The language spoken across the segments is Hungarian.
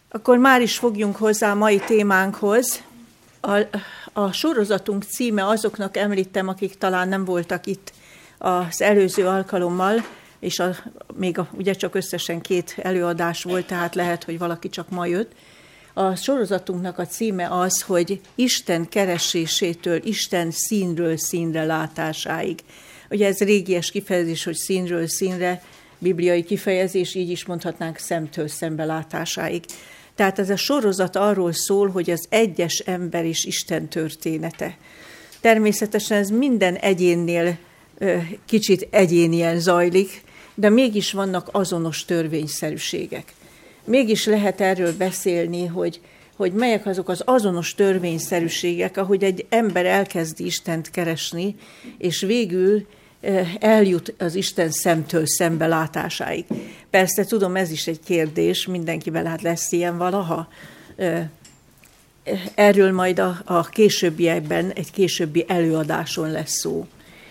Akkor már is fogjunk hozzá a mai témánkhoz. A sorozatunk címe, azoknak említem, akik talán nem voltak itt az előző alkalommal, és ugye csak összesen 2 előadás volt, tehát lehet, hogy valaki csak ma jött. A sorozatunknak a címe az, hogy Isten keresésétől, Isten színről színre látásáig. Ugye ez régies kifejezés, hogy színről színre, bibliai kifejezés, így is mondhatnánk szemtől szembe látásáig. Tehát ez a sorozat arról szól, hogy az egyes ember is Isten története. Természetesen ez minden egyénnél kicsit egyénien zajlik, de mégis vannak azonos törvényszerűségek. Mégis lehet erről beszélni, hogy melyek azok az azonos törvényszerűségek, ahogy egy ember elkezdi Istent keresni, és végül eljut az Isten szemtől szembe látásáig. Persze tudom, ez is egy kérdés, mindenkivel lesz ilyen valaha. Erről majd a későbbiekben, egy későbbi előadáson lesz szó.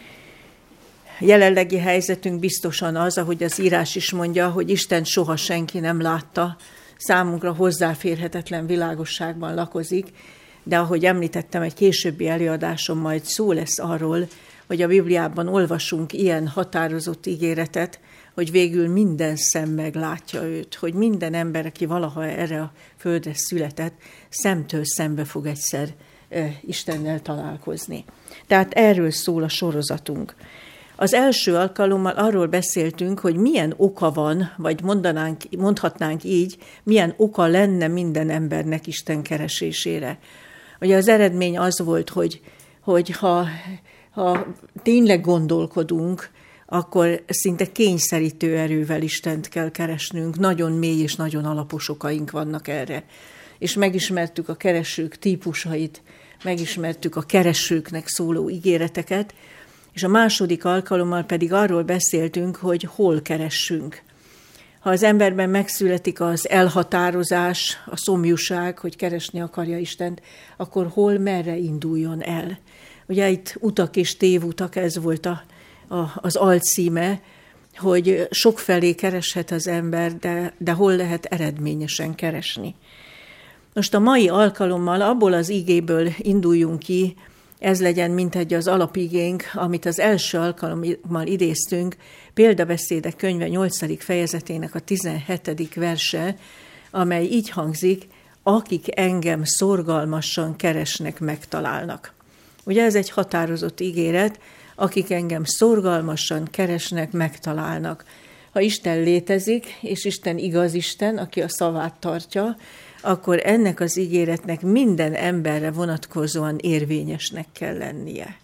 Jelenlegi helyzetünk biztosan az, ahogy az írás is mondja, hogy Isten soha senki nem látta, számunkra hozzáférhetetlen világosságban lakozik, de ahogy említettem, egy későbbi előadáson majd szó lesz arról, hogy a Bibliában olvasunk ilyen határozott ígéretet, hogy végül minden szem meglátja őt, hogy minden ember, aki valaha erre a földre született, szemtől szembe fog egyszer Istennel találkozni. Tehát erről szól a sorozatunk. Az első alkalommal arról beszéltünk, hogy milyen oka van, vagy mondhatnánk így, milyen oka lenne minden embernek Isten keresésére. Ugye az eredmény az volt, hogy ha tényleg gondolkodunk, akkor szinte kényszerítő erővel Istent kell keresnünk, nagyon mély és nagyon alapos okaink vannak erre. És megismertük a keresők típusait, megismertük a keresőknek szóló ígéreteket, és a második alkalommal pedig arról beszéltünk, hogy hol keressünk. Ha az emberben megszületik az elhatározás, a szomjúság, hogy keresni akarja Istent, akkor hol, merre induljon el? Ugye itt utak és tévutak, ez volt az alcíme, hogy sokfelé kereshet az ember, de hol lehet eredményesen keresni. Most a mai alkalommal abból az igéből induljunk ki, ez legyen mintegy az alapigénk, amit az első alkalommal idéztünk, Példabeszédek könyve 8. fejezetének a 17. verse, amely így hangzik, akik engem szorgalmasan keresnek, megtalálnak. Ugye ez egy határozott ígéret, akik engem szorgalmasan keresnek, megtalálnak. Ha Isten létezik, és Isten igaz Isten, aki a szavát tartja, akkor ennek az ígéretnek minden emberre vonatkozóan érvényesnek kell lennie.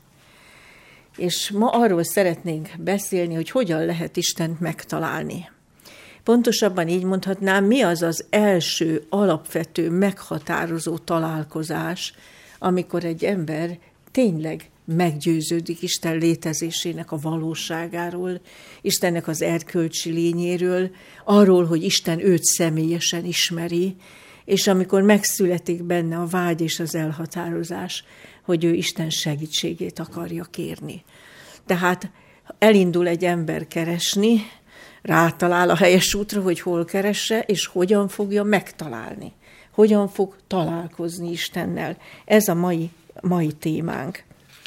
És ma arról szeretnénk beszélni, hogy hogyan lehet Istent megtalálni. Pontosabban így mondhatnám, mi az az első alapvető, meghatározó találkozás, amikor egy ember tényleg meggyőződik Isten létezésének a valóságáról, Istennek az erkölcsi lényéről, arról, hogy Isten őt személyesen ismeri, és amikor megszületik benne a vágy és az elhatározás, hogy ő Isten segítségét akarja kérni. Tehát elindul egy ember keresni, rátalál a helyes útra, hogy hol keresse, és hogyan fogja megtalálni. Hogyan fog találkozni Istennel. Ez a mai témánk.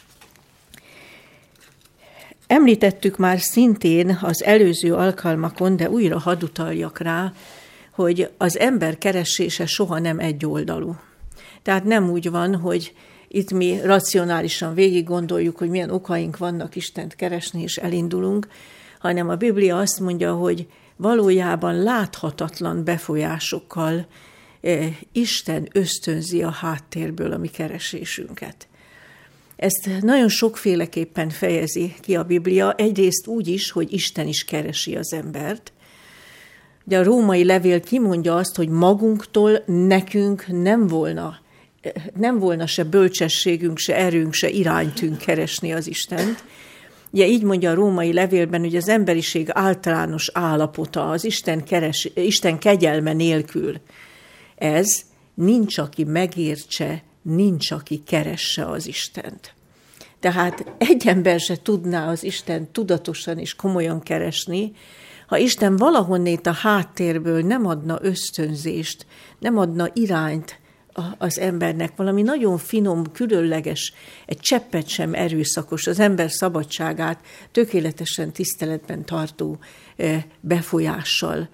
Említettük már szintén az előző alkalmakon, de újra hadd utaljak rá, hogy az ember keresése soha nem egyoldalú. Tehát nem úgy van, hogy itt mi racionálisan végig gondoljuk, hogy milyen okaink vannak Istent keresni, és elindulunk, hanem a Biblia azt mondja, hogy valójában láthatatlan befolyásokkal Isten ösztönzi a háttérből a mi keresésünket. Ezt nagyon sokféleképpen fejezi ki a Biblia, egyrészt úgy is, hogy Isten is keresi az embert. De a római levél kimondja azt, hogy magunktól nekünk nem volna se bölcsességünk, se erőnk, se iránytünk keresni az Istent. Ugye így mondja a római levélben, hogy az emberiség általános állapota, az Isten kegyelme nélkül. Ez nincs, aki megértse, nincs, aki keresse az Istent. Tehát egy ember se tudná az Istent tudatosan és komolyan keresni, Ha Isten valahonnét a háttérből nem adna ösztönzést, nem adna irányt az embernek, valami nagyon finom, különleges, egy cseppet sem erőszakos, az ember szabadságát tökéletesen tiszteletben tartó befolyással.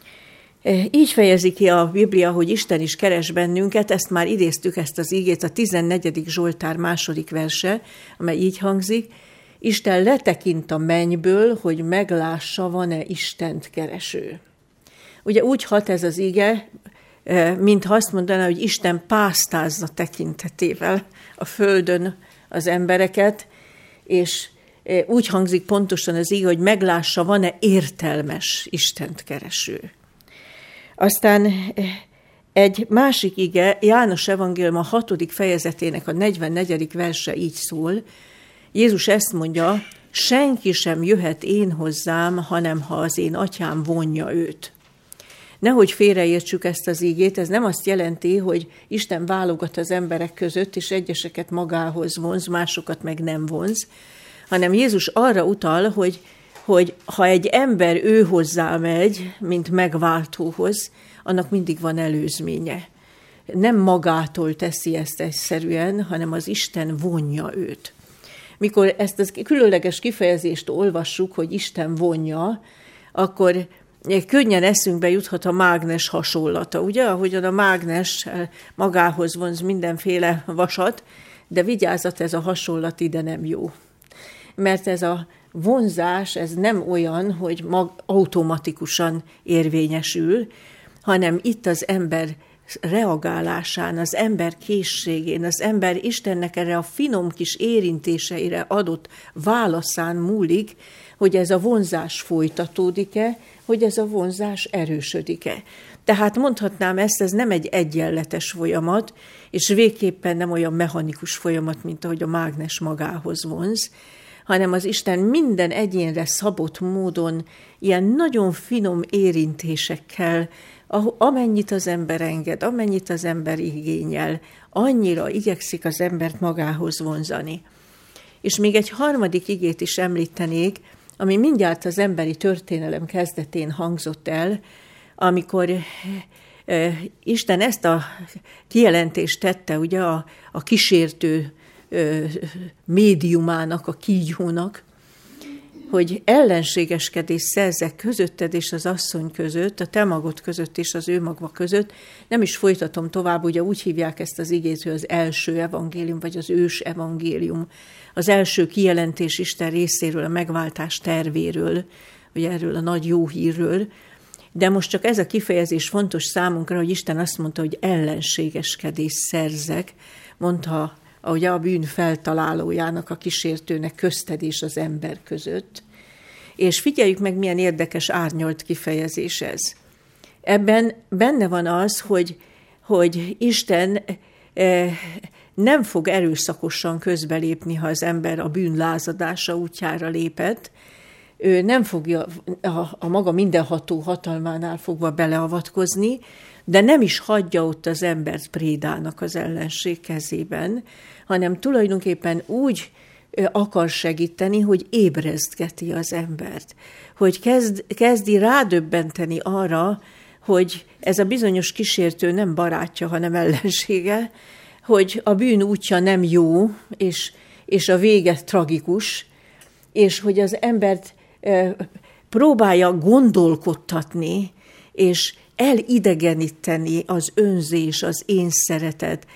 Így fejezi ki a Biblia, hogy Isten is keres bennünket, ezt már idéztük, ezt az ígét, a 14. Zsoltár 2. verse, amely így hangzik: Isten letekint a mennyből, hogy meglássa, van-e Istent kereső. Ugye úgy hat ez az íge, mintha azt mondaná, hogy Isten pásztázza tekintetével a földön az embereket, és úgy hangzik pontosan az íge, hogy meglássa, van-e értelmes Istent kereső. Aztán egy másik ige, János evangélium a 6. fejezetének a 44. verse így szól. Jézus ezt mondja: senki sem jöhet én hozzám, hanem ha az én atyám vonja őt. Nehogy félreértsük ezt az ígét, ez nem azt jelenti, hogy Isten válogat az emberek között, és egyeseket magához vonz, másokat meg nem vonz, hanem Jézus arra utal, hogy ha egy ember ő hozzá megy, mint megváltóhoz, annak mindig van előzménye. Nem magától teszi ezt egyszerűen, hanem az Isten vonja őt. Mikor ezt a különleges kifejezést olvassuk, hogy Isten vonja, akkor könnyen eszünkbe juthat a mágnes hasonlata, ugye? Ahogyan a mágnes magához vonz mindenféle vasat, de vigyázzat, ez a hasonlat ide nem jó. Mert ez a vonzás, ez nem olyan, hogy automatikusan érvényesül, hanem itt az ember reagálásán, az ember készségén, az ember Istennek erre a finom kis érintéseire adott válaszán múlik, hogy ez a vonzás folytatódik-e, hogy ez a vonzás erősödik-e. Tehát mondhatnám ezt, ez nem egy egyenletes folyamat, és végképpen nem olyan mechanikus folyamat, mint ahogy a mágnes magához vonz, hanem az Isten minden egyénre szabott módon ilyen nagyon finom érintésekkel, amennyit az ember enged, amennyit az ember igényel, annyira igyekszik az embert magához vonzani. És még egy harmadik igét is említenék, ami mindjárt az emberi történelem kezdetén hangzott el, amikor Isten ezt a kijelentést tette ugye a kísértő médiumának, a kígyónak, hogy ellenségeskedés szerzek közötted és az asszony között, a te magod között és az ő magva között. Nem is folytatom tovább, ugye úgy hívják ezt az igét, hogy az első evangélium, vagy az ős evangélium. Az első kijelentés Isten részéről, a megváltás tervéről, vagy erről a nagy jó hírről. De most csak ez a kifejezés fontos számunkra, hogy Isten azt mondta, hogy ellenségeskedés szerzek, mondta ugye a bűn feltalálójának, a kísértőnek, közted és az ember között. És figyeljük meg, milyen érdekes árnyalt kifejezés ez. Ebben benne van az, hogy Isten nem fog erőszakosan közbelépni, ha az ember a bűn lázadása útjára lépett. Ő nem fogja a maga mindenható hatalmánál fogva beleavatkozni, de nem is hagyja ott az embert prédának az ellenség kezében, hanem tulajdonképpen úgy akar segíteni, hogy ébresztgeti az embert, hogy kezdi rádöbbenteni arra, hogy ez a bizonyos kísértő nem barátja, hanem ellensége, hogy a bűn útja nem jó, és a vége tragikus, és hogy az embert próbálja gondolkodtatni, és elidegeníteni az önzés, az én szeretet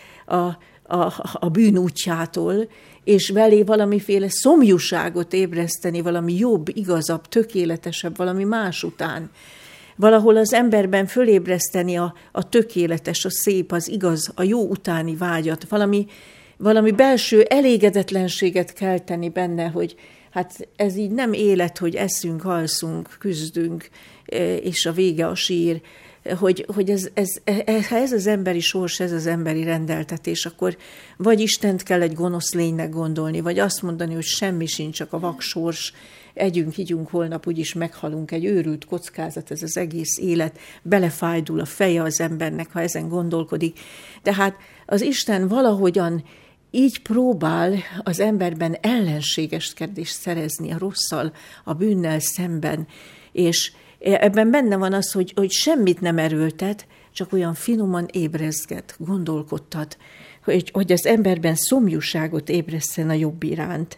a bűn útjától, és velé valamiféle szomjúságot ébreszteni, valami jobb, igazabb, tökéletesebb, valami más után. Valahol az emberben fölébreszteni a tökéletes, a szép, az igaz, a jó utáni vágyat, valami belső elégedetlenséget kelteni benne, hogy hát ez így nem élet, hogy eszünk, alszunk, küzdünk, és a vége a sír, hogy ez az emberi sors, ez az emberi rendeltetés, akkor vagy Istent kell egy gonosz lénynek gondolni, vagy azt mondani, hogy semmi sincs, csak a vak sors, együnk, ígyunk, holnap úgyis meghalunk, egy őrült kockázat ez az egész élet, belefájdul a feje az embernek, ha ezen gondolkodik. Tehát az Isten valahogyan így próbál az emberben ellenségeskedést szerezni a rosszal, a bűnnel szemben, Ebben benne van az, hogy semmit nem erőltet, csak olyan finoman ébrezget, gondolkodtat, hogy az emberben szomjúságot ébresszen a jobb iránt.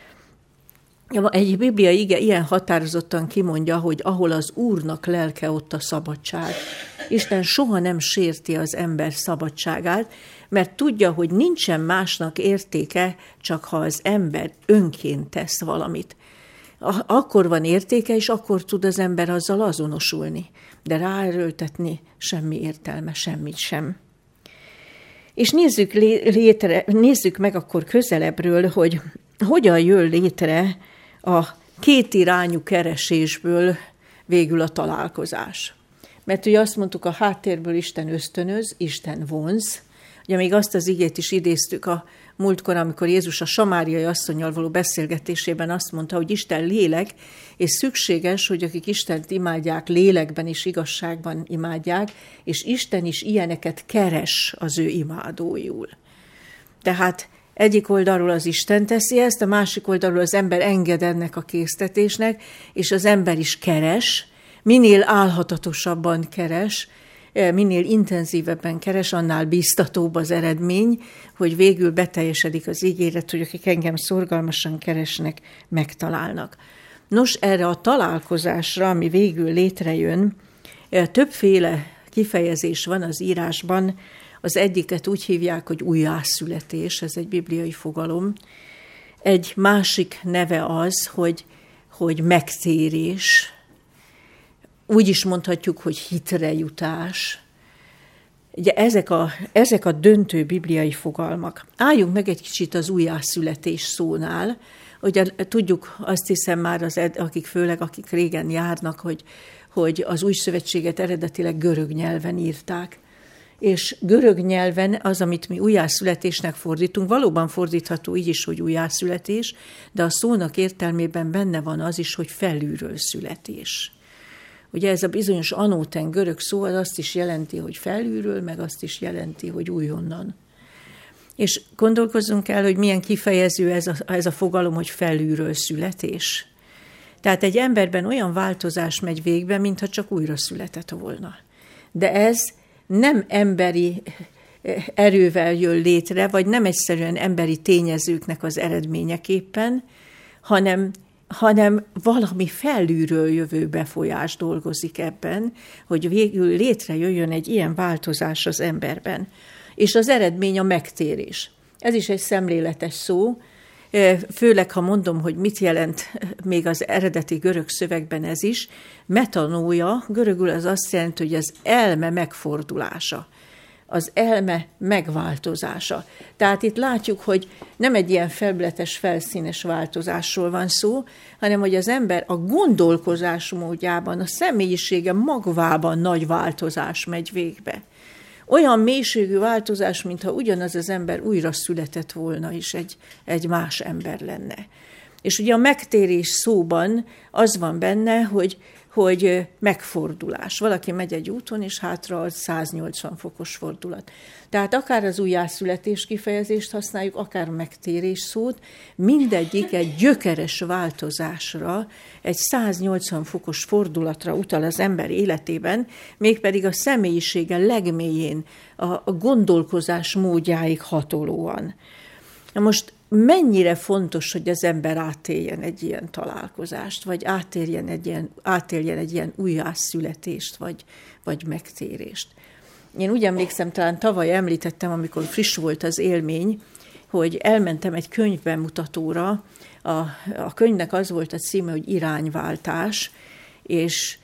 Egy Biblia ige ilyen határozottan kimondja, hogy ahol az Úrnak lelke, ott a szabadság. Isten soha nem sérti az ember szabadságát, mert tudja, hogy nincsen másnak értéke, csak ha az ember önként tesz valamit. Akkor van értéke, és akkor tud az ember azzal azonosulni, de ráerőltetni semmi értelme, semmit sem. És nézzük meg akkor közelebbről, hogy hogyan jön létre a kétirányú keresésből végül a találkozás. Mert ugye azt mondtuk, a háttérből Isten ösztönöz, Isten vonz. Ugye még azt az igét is idéztük a múltkor, amikor Jézus a samáriai asszonnyal való beszélgetésében azt mondta, hogy Isten lélek, és szükséges, hogy akik Istent imádják, lélekben és igazságban imádják, és Isten is ilyeneket keres az ő imádóiul. Tehát egyik oldalról az Isten teszi ezt, a másik oldalról az ember enged ennek a késztetésnek, és az ember is keres, minél álhatatosabban keres, minél intenzívebben keres, annál biztatóbb az eredmény, hogy végül beteljesedik az ígéret, hogy akik engem szorgalmasan keresnek, megtalálnak. Nos, erre a találkozásra, ami végül létrejön, többféle kifejezés van az írásban. Az egyiket úgy hívják, hogy újjászületés, ez egy bibliai fogalom. Egy másik neve az, hogy megtérés. Úgy is mondhatjuk, hogy hitre jutás. Ugye ezek a döntő bibliai fogalmak. Álljunk meg egy kicsit az újjászületés szónál. Ugye tudjuk, azt hiszem már, főleg akik régen járnak, hogy az új szövetséget eredetileg görög nyelven írták. És görög nyelven az, amit mi újjászületésnek fordítunk, valóban fordítható így is, hogy újjászületés, de a szónak értelmében benne van az is, hogy felülről születés. Ugye ez a bizonyos anóten görög szó az azt is jelenti, hogy felülről, meg azt is jelenti, hogy újonnan. És gondolkozzunk el, hogy milyen kifejező ez a fogalom, hogy felülről születés. Tehát egy emberben olyan változás megy végbe, mintha csak újra született volna. De ez nem emberi erővel jön létre, vagy nem egyszerűen emberi tényezőknek az eredményeképpen, hanem valami felülről jövő befolyás dolgozik ebben, hogy végül létrejöjjön egy ilyen változás az emberben. És az eredmény a megtérés. Ez is egy szemléletes szó, főleg ha mondom, hogy mit jelent még az eredeti görög szövegben ez is. Metanója, görögül az azt jelenti, hogy az elme megfordulása, az elme megváltozása. Tehát itt látjuk, hogy nem egy ilyen felületes, felszínes változásról van szó, hanem hogy az ember a gondolkozás módjában, a személyisége magvában nagy változás megy végbe. Olyan mélységű változás, mintha ugyanaz az ember újra született volna, és egy más ember lenne. És ugye a megtérés szóban az van benne, hogy megfordulás. Valaki megy egy úton, és hátra az 180 fokos fordulat. Tehát akár az újjászületés kifejezést használjuk, akár a megtérés szót, mindegyik egy gyökeres változásra, egy 180 fokos fordulatra utal az ember életében, mégpedig a személyisége legmélyén, a gondolkozás módjáig hatolóan. Na most mennyire fontos, hogy az ember átéljen egy ilyen találkozást, vagy átéljen egy ilyen újjászületést, vagy megtérést. Én úgy emlékszem, talán tavaly említettem, amikor friss volt az élmény, hogy elmentem egy könyvbemutatóra. A könyvnek az volt a címe, hogy Irányváltás, és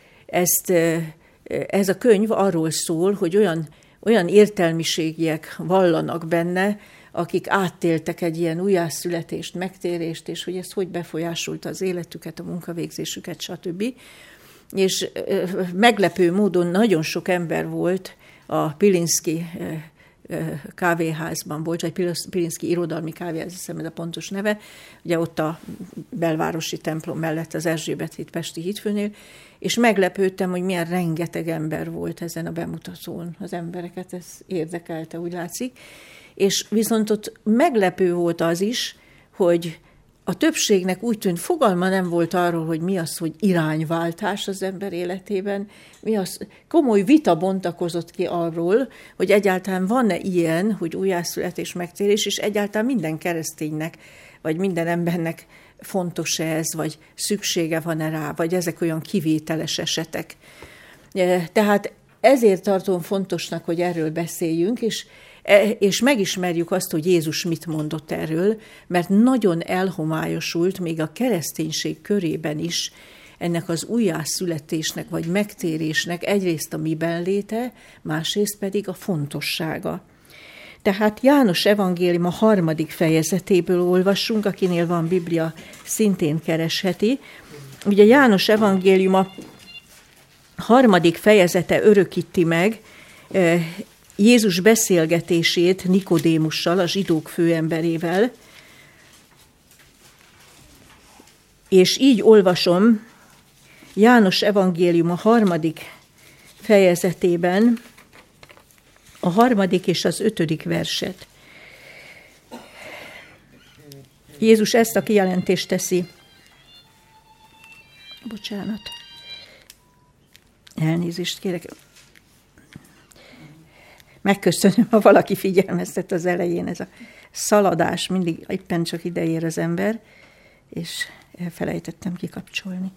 ez a könyv arról szól, hogy olyan értelmiségiek vallanak benne, akik áttéltek egy ilyen újjászületést, megtérést, és hogy ez hogy befolyásolta az életüket, a munkavégzésüket, stb. És meglepő módon nagyon sok ember volt a Pilinszky kávéházban volt, vagy Pilinszky irodalmi kávéház, hiszem ez a pontos neve, ugye ott a belvárosi templom mellett az Erzsébet híd Pesti hídfőnél, és meglepődtem, hogy milyen rengeteg ember volt ezen a bemutatón. Az embereket ez érdekelte, úgy látszik. És viszont ott meglepő volt az is, hogy a többségnek úgy tűnt, fogalma nem volt arról, hogy mi az, hogy irányváltás az ember életében, mi az, komoly vita bontakozott ki arról, hogy egyáltalán van-e ilyen, hogy újjászületés, megtérés, és egyáltalán minden kereszténynek, vagy minden embernek fontos ez, vagy szüksége van-e rá, vagy ezek olyan kivételes esetek. Tehát ezért tartom fontosnak, hogy erről beszéljünk, és megismerjük azt, hogy Jézus mit mondott erről, mert nagyon elhomályosult még a kereszténység körében is ennek az újjászületésnek vagy megtérésnek egyrészt a miben léte, másrészt pedig a fontossága. Tehát János evangélium a 3. fejezetéből olvassunk, akinél van Biblia, szintén keresheti. Ugye János evangélium a 3. fejezete örökíti meg Jézus beszélgetését Nikodémussal, a zsidók főemberével, és így olvasom János evangélium a 3. fejezetében a 3. és az 5. verset. Jézus ezt a kijelentést teszi. Bocsánat. Elnézést kérek. Megköszönöm, ha valaki figyelmeztet az elején, ez a szaladás, mindig éppen csak ide ér az ember, és elfelejtettem kikapcsolni.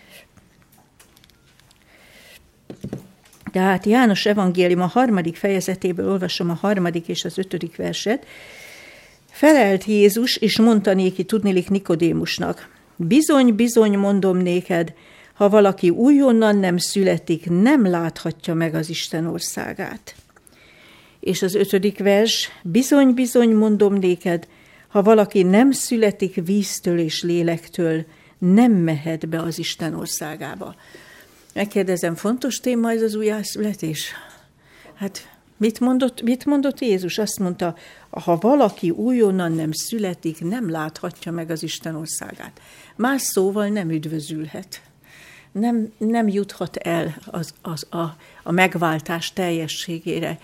Tehát János evangélium a 3. fejezetéből olvasom a 3. és az 5. verset. Felelt Jézus, és mondta néki, tudniillik Nikodémusnak: bizony, bizony, mondom néked, ha valaki újonnan nem születik, nem láthatja meg az Isten országát. És az 5. vers, bizony, bizony, mondom néked, ha valaki nem születik víztől és lélektől, nem mehet be az Isten országába. Megkérdezem, fontos téma ez az újjászületés? Hát mit mondott Jézus? Azt mondta, ha valaki újonnan nem születik, nem láthatja meg az Isten országát. Más szóval nem üdvözülhet. Nem juthat el a megváltás teljességére.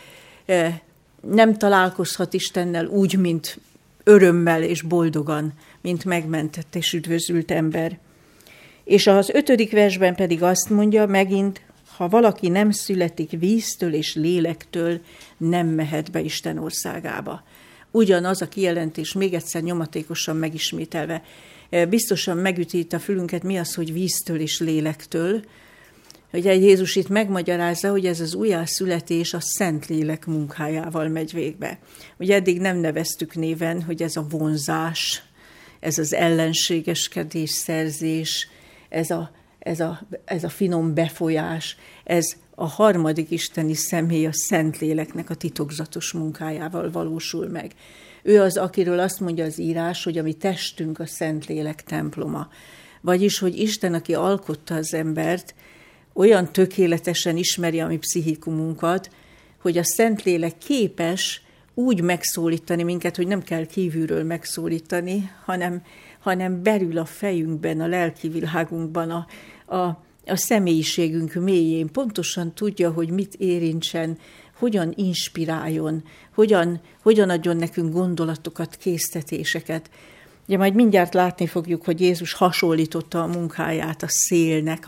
Nem találkozhat Istennel úgy, mint örömmel és boldogan, mint megmentett és üdvözült ember. És az 5. versben pedig azt mondja megint, ha valaki nem születik víztől és lélektől, nem mehet be Isten országába. Ugyanaz a kijelentés, még egyszer nyomatékosan megismételve, biztosan megüti itt a fülünket, mi az, hogy víztől és lélektől. Ugye Jézus itt megmagyarázza, hogy ez az újjászületés a Szentlélek munkájával megy végbe. Ugye eddig nem neveztük néven, hogy ez a vonzás, ez az ellenségeskedés, szerzés, ez a finom befolyás, ez a harmadik isteni személy, a Szentléleknek a titokzatos munkájával valósul meg. Ő az, akiről azt mondja az írás, hogy a mi testünk a Szentlélek temploma. Vagyis, hogy Isten, aki alkotta az embert, olyan tökéletesen ismeri a mi pszichikumunkat, hogy a Szentlélek képes úgy megszólítani minket, hogy nem kell kívülről megszólítani, hanem belül a fejünkben, a lelki világunkban, a személyiségünk mélyén pontosan tudja, hogy mit érintsen, hogyan inspiráljon, hogyan adjon nekünk gondolatokat, késztetéseket. Ugye majd mindjárt látni fogjuk, hogy Jézus hasonlította a munkáját a szélnek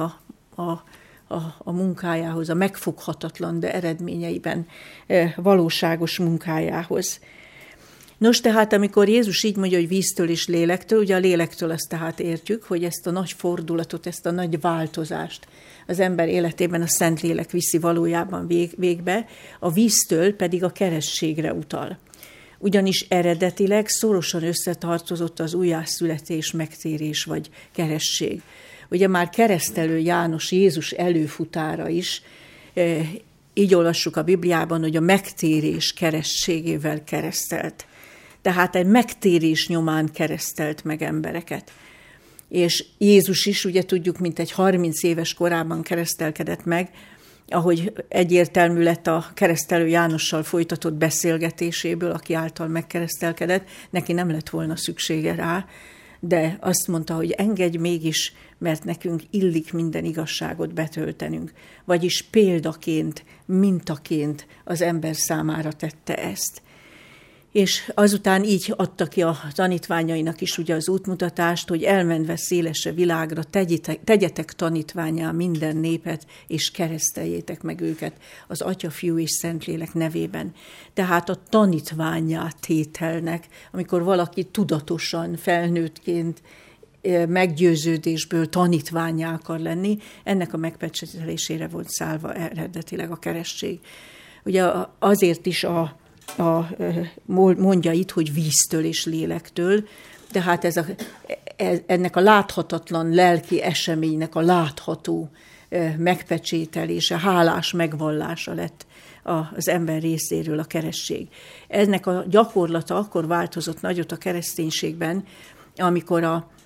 a munkájához, a megfoghatatlan, de eredményeiben valóságos munkájához. Nos, tehát amikor Jézus így mondja, hogy víztől és lélektől, ugye a lélektől azt tehát értjük, hogy ezt a nagy fordulatot, ezt a nagy változást az ember életében a Szentlélek viszi valójában végbe, a víztől pedig a kerességre utal. Ugyanis eredetileg szorosan összetartozott az újjászületés, megtérés vagy keresség. Ugye már keresztelő János, Jézus előfutára is, így olvassuk a Bibliában, hogy a megtérés kerességével keresztelt. Tehát egy megtérés nyomán keresztelt meg embereket. És Jézus is, ugye tudjuk, mint egy 30 éves korában keresztelkedett meg, ahogy egyértelmű lett a keresztelő Jánossal folytatott beszélgetéséből, aki által megkeresztelkedett, neki nem lett volna szüksége rá, de azt mondta, hogy engedj mégis, mert nekünk illik minden igazságot betöltenünk. Vagyis példaként, mintaként az ember számára tette ezt. És azután így adta ki a tanítványainak is ugye az útmutatást, hogy elmenve szélesre világra, tegyetek tanítvánnyá minden népet, és kereszteljétek meg őket az Atya, Fiú és Szentlélek nevében. Tehát a tanítvánnyá tételnek, amikor valaki tudatosan, felnőttként, meggyőződésből tanítvánnyá akar lenni, ennek a megpecsételésére volt szállva eredetileg a keresztség. Ugye azért is mondja itt, hogy víztől és lélektől, tehát ennek a láthatatlan lelki eseménynek a látható megpecsételése, hálás megvallása lett az ember részéről a keresztség. Ennek a gyakorlata akkor változott nagyot a kereszténységben, amikor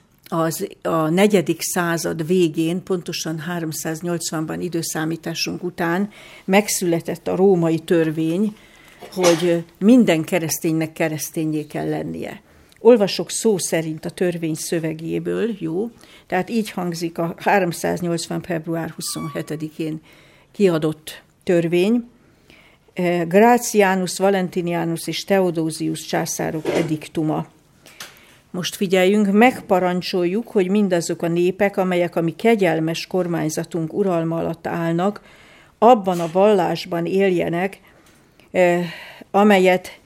a 4. század végén, pontosan 380-ban időszámításunk után megszületett a római törvény, hogy minden kereszténynek keresztényé kell lennie. Olvasok szó szerint a törvény szövegéből, jó? Tehát így hangzik a 380. február 27-én kiadott törvény. Gratianus, Valentinianus és Theodosius császárok ediktuma. Most figyeljünk, megparancsoljuk, hogy mindazok a népek, amelyek a mi kegyelmes kormányzatunk uralma alatt állnak, abban a vallásban éljenek, amelyet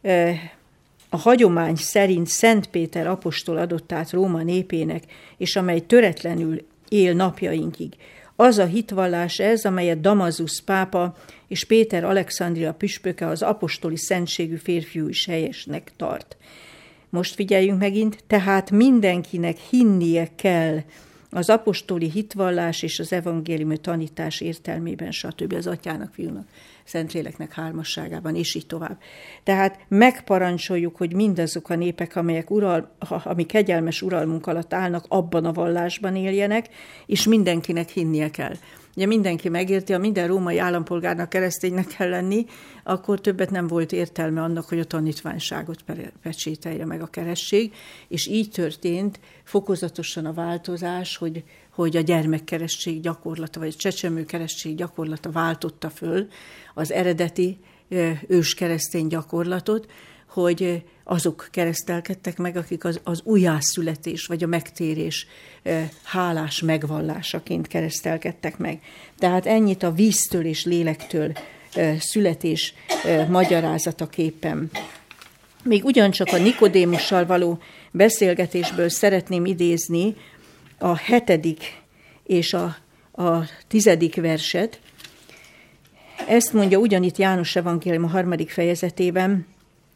a hagyomány szerint Szent Péter apostol adott át Róma népének, és amely töretlenül él napjainkig. Az a hitvallás ez, amelyet Damasus pápa és Péter Alexandria püspöke, az apostoli szentségű férfiú is helyesnek tart. Most figyeljünk megint, tehát mindenkinek hinnie kell az apostoli hitvallás és az evangéliumi tanítás értelmében, stb. Az Atyának, Fiúnak, Szentléleknek hármasságában, és így tovább. Tehát megparancsoljuk, hogy mindazok a népek, amelyek ami kegyelmes uralmunk alatt állnak, abban a vallásban éljenek, és mindenkinek hinnie kell. Ugye mindenki megérti, ha minden római állampolgárnak kereszténynek kell lenni, akkor többet nem volt értelme annak, hogy a tanítványságot pecsételje meg a keresztség, és így történt fokozatosan a változás, hogy a gyermekkeresztség gyakorlata, vagy a csecsemőkeresztség gyakorlata váltotta föl az eredeti őskeresztény gyakorlatot, hogy azok keresztelkedtek meg, akik az újjászületés vagy a megtérés hálás megvallásaként keresztelkedtek meg. Tehát ennyit a víztől és lélektől születés magyarázataképpen. Még ugyancsak a Nikodémussal való beszélgetésből szeretném idézni a 7. és a 10. verset. Ezt mondja ugyanitt János evangélium a 3. fejezetében.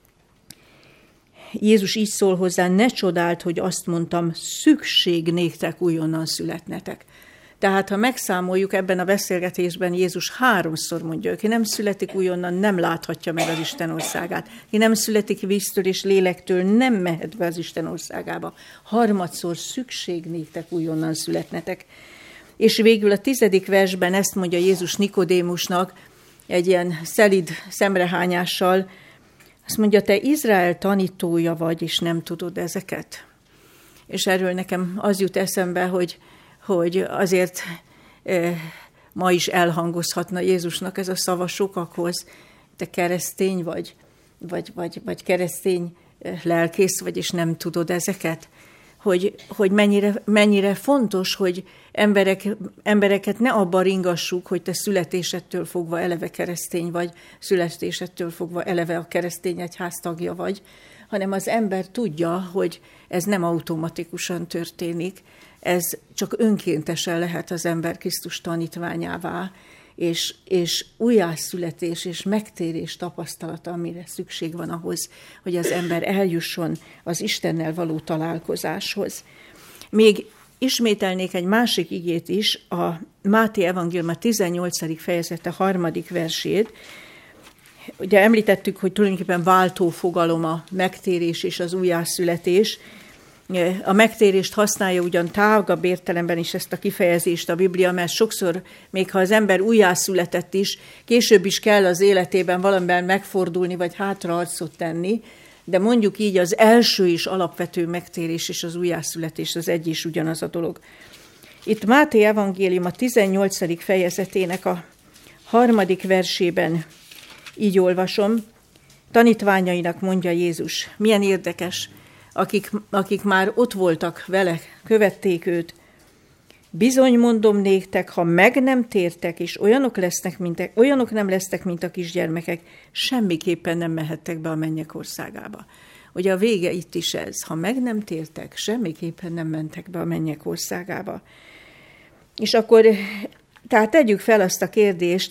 Jézus így szól hozzá, ne csodáld, hogy azt mondtam, szükség néktek újonnan születnetek. Tehát, ha megszámoljuk ebben a beszélgetésben, Jézus 3-szor mondja, aki nem születik újonnan, nem láthatja meg az Isten országát. Aki nem születik víztől és lélektől, nem mehet be az Isten országába. 3-szor szükség néktek újonnan születnetek. És végül a 10. versben ezt mondja Jézus Nikodémusnak, egy ilyen szelíd szemrehányással, azt mondja, te Izrael tanítója vagy, és nem tudod ezeket. És erről nekem az jut eszembe, hogy azért ma is elhangozhatna Jézusnak ez a szava sokakhoz. Te keresztény vagy keresztény lelkész vagy, és nem tudod ezeket. Hogy mennyire fontos, hogy embereket ne abban ringassuk, hogy te születésedtől fogva eleve keresztény vagy, születésedtől fogva eleve a keresztény egyház tagja vagy, hanem az ember tudja, hogy ez nem automatikusan történik, ez csak önkéntesen lehet az ember Krisztus tanítványává, és újjászületés és megtérés tapasztalata, amire szükség van ahhoz, hogy az ember eljusson az Istennel való találkozáshoz. Még ismételnék egy másik igét is, a Máté evangélium 18. fejezete 3. versét. Ugye említettük, hogy tulajdonképpen váltó fogalom a megtérés és az újjászületés. A megtérést használja ugyan tágabb értelemben is ezt a kifejezést a Biblia, mert sokszor, még ha az ember újjászületett is, később is kell az életében valamiben megfordulni, vagy hátraarcot tenni, de mondjuk így az első és alapvető megtérés és az újjászületés az egy is ugyanaz a dolog. Itt Máté evangélium a 18. fejezetének a 3. versében így olvasom, tanítványainak mondja Jézus, milyen érdekes, akik már ott voltak vele, követték őt. Bizony mondom néktek, ha meg nem tértek, és olyanok nem lesztek, mint a kisgyermekek, semmiképpen nem mehettek be a mennyek országába. Ugye a vége itt is ez, ha meg nem tértek, semmiképpen nem mentek be a mennyek országába. És akkor, tehát tegyük fel azt a kérdést,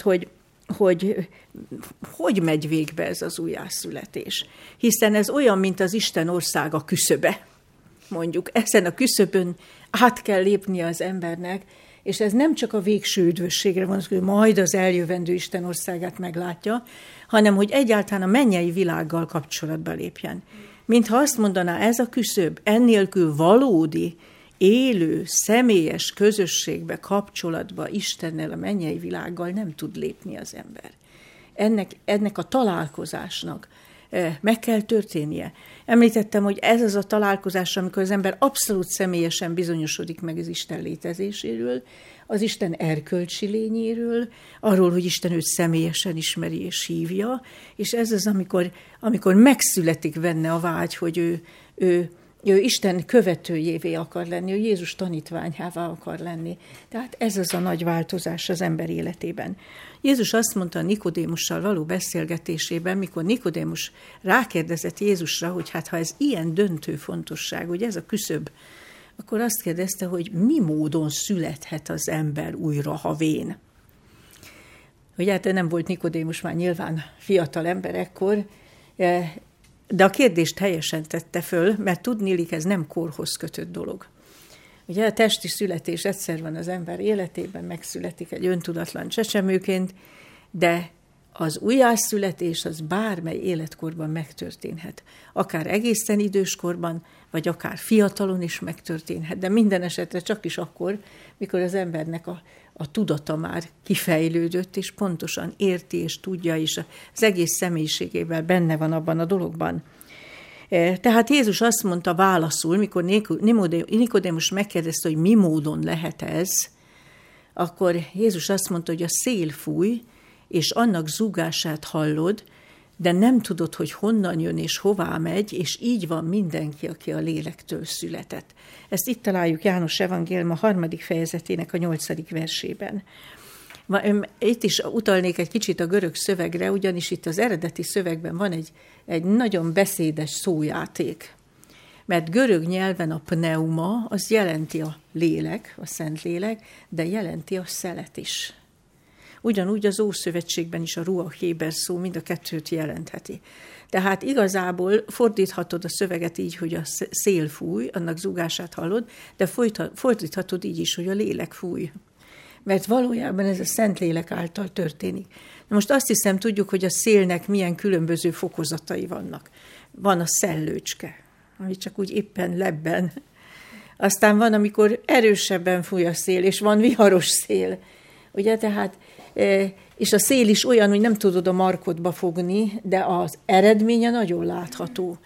hogy megy végbe ez az újjászületés. Hiszen ez olyan, mint az Isten országa küszöbe. Mondjuk ezen a küszöbön át kell lépnie az embernek, és ez nem csak a végső üdvösségre van, hogy majd az eljövendő Isten országát meglátja, hanem hogy egyáltalán a mennyei világgal kapcsolatba lépjen. Mintha azt mondaná, ez a küszöb, ennélkül valódi, élő, személyes közösségbe, kapcsolatba Istennel, a mennyei világgal nem tud lépni az ember. Ennek a találkozásnak meg kell történnie. Említettem, hogy ez az a találkozás, amikor az ember abszolút személyesen bizonyosodik meg az Isten létezéséről, az Isten erkölcsi lényéről, arról, hogy Isten őt személyesen ismeri és hívja, és ez az, amikor megszületik benne a vágy, hogy ő Isten követőjévé akar lenni, ő Jézus tanítványává akar lenni. Tehát ez az a nagy változás az ember életében. Jézus azt mondta a Nikodémussal való beszélgetésében, mikor Nikodémus rákérdezett Jézusra, hogy hát ha ez ilyen döntő fontosság, hogy ez a küszöb, akkor azt kérdezte, hogy mi módon születhet az ember újra, ha vén. Ugye hát nem volt Nikodémus már nyilván fiatal ember ekkor, de a kérdést helyesen tette föl, mert tudniillik, ez nem korhoz kötött dolog. Ugye a testi születés egyszer van az ember életében, megszületik egy öntudatlan csecsemőként, de az újjászületés az bármely életkorban megtörténhet. Akár egészen időskorban, vagy akár fiatalon is megtörténhet, de minden esetre csak is akkor, mikor az embernek a tudata már kifejlődött, és pontosan érti és tudja, és az egész személyiségével benne van abban a dologban. Tehát Jézus azt mondta válaszul, mikor Nikodémus megkérdezte, hogy mi módon lehet ez, akkor Jézus azt mondta, hogy a szél fúj, és annak zúgását hallod, de nem tudod, hogy honnan jön és hová megy, és így van mindenki, aki a lélektől született. Ezt itt találjuk János evangélium a 3. fejezetének a 8. versében. Itt is utalnék egy kicsit a görög szövegre, ugyanis itt az eredeti szövegben van egy nagyon beszédes szójáték. Mert görög nyelven a pneuma, az jelenti a lélek, a Szentlélek, de jelenti a szelet is. Ugyanúgy az Ószövetségben is a ruach héber szó mind a kettőt jelentheti. Tehát igazából fordíthatod a szöveget így, hogy a szél fúj, annak zúgását hallod, de fordíthatod így is, hogy a lélek fúj. Mert valójában ez a Szentlélek által történik. Na most azt hiszem, tudjuk, hogy a szélnek milyen különböző fokozatai vannak. Van a szellőcske, ami csak úgy éppen lebben. Aztán van, amikor erősebben fúj a szél, és van viharos szél. Ugye, tehát, és a szél is olyan, hogy nem tudod a markodba fogni, de az eredménye nagyon látható.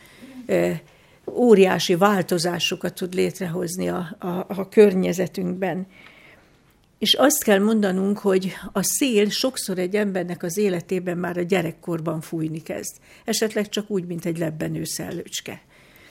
Óriási változásokat tud létrehozni a környezetünkben. És azt kell mondanunk, hogy a szél sokszor egy embernek az életében már a gyerekkorban fújni kezd. Esetleg csak úgy, mint egy lebbenő szellőcske.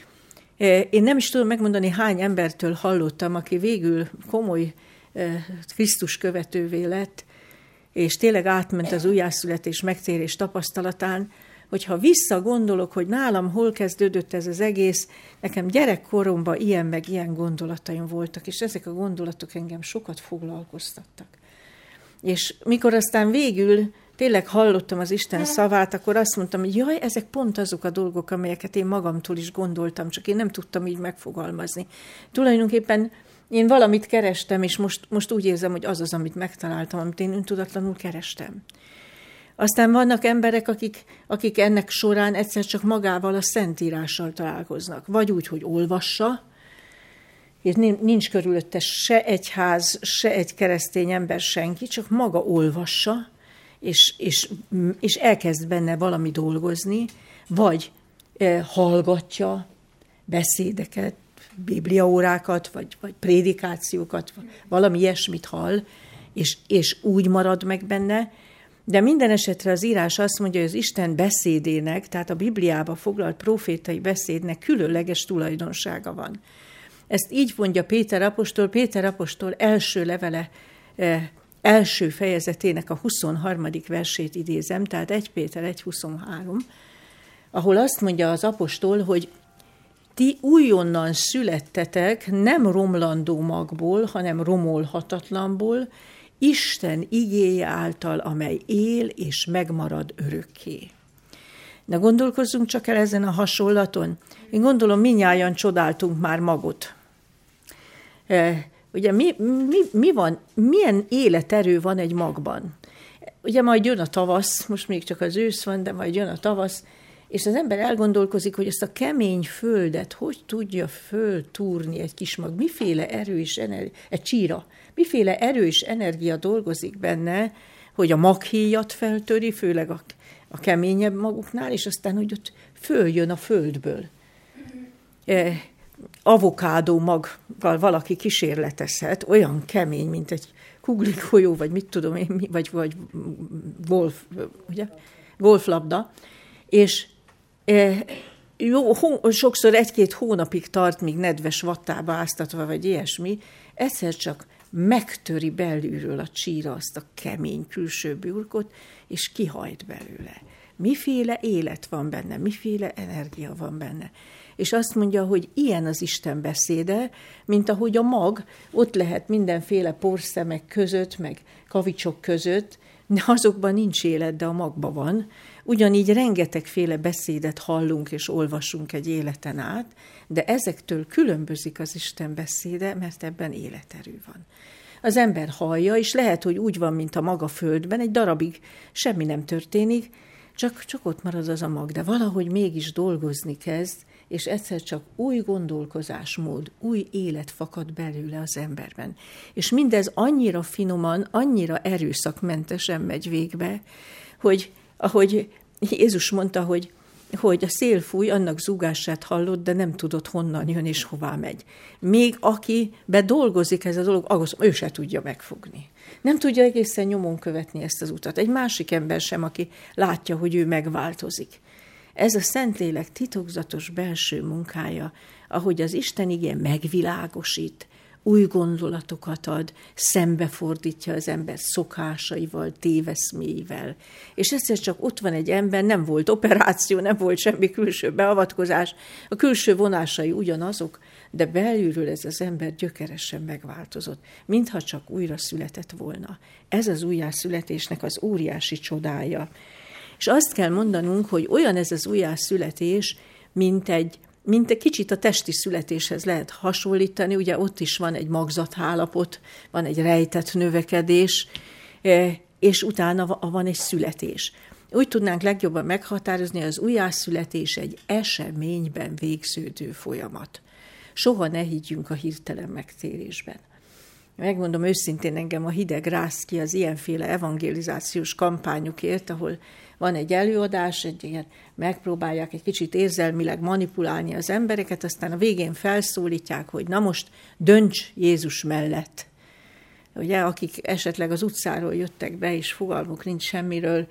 Én nem is tudom megmondani, hány embertől hallottam, aki végül komoly Krisztus követővé lett, és tényleg átment az újjászületés megtérés tapasztalatán, hogyha visszagondolok, hogy nálam hol kezdődött ez az egész, nekem gyerekkoromban ilyen meg ilyen gondolataim voltak, és ezek a gondolatok engem sokat foglalkoztattak. És mikor aztán végül tényleg hallottam az Isten szavát, akkor azt mondtam, hogy jaj, ezek pont azok a dolgok, amelyeket én magamtól is gondoltam, csak én nem tudtam így megfogalmazni. Tulajdonképpen én valamit kerestem, és most úgy érzem, hogy az az, amit megtaláltam, amit én öntudatlanul kerestem. Aztán vannak emberek, akik ennek során egyszer csak magával a Szentírással találkoznak. Vagy úgy, hogy olvassa, és nincs körülötte se egy ház, se egy keresztény ember, senki, csak maga olvassa, és elkezd benne valami dolgozni, vagy hallgatja beszédeket, bibliaórákat, vagy prédikációkat, valami ilyesmit hall, és úgy marad meg benne, De minden esetre az írás azt mondja, hogy az Isten beszédének, tehát a Bibliába foglalt profétai beszédnek különleges tulajdonsága van. Ezt így mondja Péter apostol első levele első fejezetének a 23. versét idézem, tehát 1 Péter 1.23, ahol azt mondja az apostol, hogy ti újonnan születtetek nem romlandó magból, hanem romolhatatlanból, Isten igéje által, amely él és megmarad örökké. Na gondolkozzunk csak el ezen a hasonlaton. Én gondolom, mindnyájan csodáltunk már magot. Ugye mi van, milyen életerő van egy magban? Ugye majd jön a tavasz, most még csak az ősz van, de majd jön a tavasz, és az ember elgondolkozik, hogy ezt a kemény földet hogy tudja föltúrni egy kis mag, miféle erő és energia, egy csíra, miféle erő és energia dolgozik benne, hogy a maghéjat feltöri, főleg a keményebb maguknál, és aztán, hogy ott följön a földből. Avokádó maggal valaki kísérletezhet, olyan kemény, mint egy kuglikgolyó, vagy mit tudom én, vagy golflabda, és sokszor 1-2 hónapig tart, míg nedves vattába áztatva, vagy ilyesmi, egyszer csak megtöri belülről a csíra azt a kemény külső burkot, és kihajt belőle. Miféle élet van benne, miféle energia van benne. És azt mondja, hogy ilyen az Isten beszéde, mint ahogy a mag, ott lehet mindenféle porszemek között, meg kavicsok között, de azokban nincs élet, de a magban van. Ugyanígy rengetegféle beszédet hallunk és olvasunk egy életen át, de ezektől különbözik az Isten beszéde, mert ebben életerő van. Az ember hallja, és lehet, hogy úgy van, mint a mag a földben, egy darabig semmi nem történik, csak ott marad az a mag, de valahogy mégis dolgozni kezd, és egyszer csak új gondolkozásmód, új élet fakad belőle az emberben. És mindez annyira finoman, annyira erőszakmentesen megy végbe, hogy ahogy Jézus mondta, hogy a szél fúj, annak zúgását hallott, de nem tudott honnan jön és hová megy. Még aki bedolgozik ez a dolog, ő se tudja megfogni. Nem tudja egészen nyomon követni ezt az utat. Egy másik ember sem, aki látja, hogy ő megváltozik. Ez a Szentlélek titokzatos belső munkája, ahogy az Isten igé megvilágosít, új gondolatokat ad, szembefordítja az ember szokásaival, téveszméivel. És egyszer csak ott van egy ember, nem volt operáció, nem volt semmi külső beavatkozás, a külső vonásai ugyanazok, de belülről ez az ember gyökeresen megváltozott, mintha csak újra született volna. Ez az újjászületésnek az óriási csodája. És azt kell mondanunk, hogy olyan ez az újjászületés, mint egy kicsit a testi születéshez lehet hasonlítani, ugye ott is van egy magzathálapot, van egy rejtett növekedés, és utána van egy születés. Úgy tudnánk legjobban meghatározni, az újjászületés egy eseményben végződő folyamat. Soha ne higgyünk a hirtelen megtérésben. Megmondom őszintén, engem a hideg ráz ki az ilyenféle evangelizációs kampányokért, ahol van egy előadás, megpróbálják egy kicsit érzelmileg manipulálni az embereket, aztán a végén felszólítják, hogy na most dönts Jézus mellett. Ugye, akik esetleg az utcáról jöttek be, és fogalmuk nincs semmiről,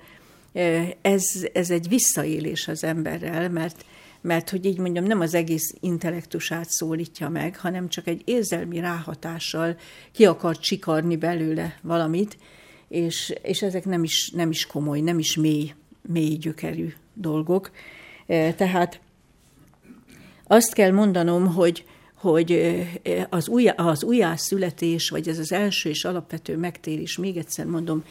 ez egy visszaélés az emberrel, mert hogy így mondjam, nem az egész intellektusát szólítja meg, hanem csak egy érzelmi ráhatással ki akar csikarni belőle valamit, és ezek nem is komoly, nem is mély gyökerű dolgok. Tehát azt kell mondanom, hogy az újjászületés, vagy ez az első és alapvető megtérés, még egyszer mondom,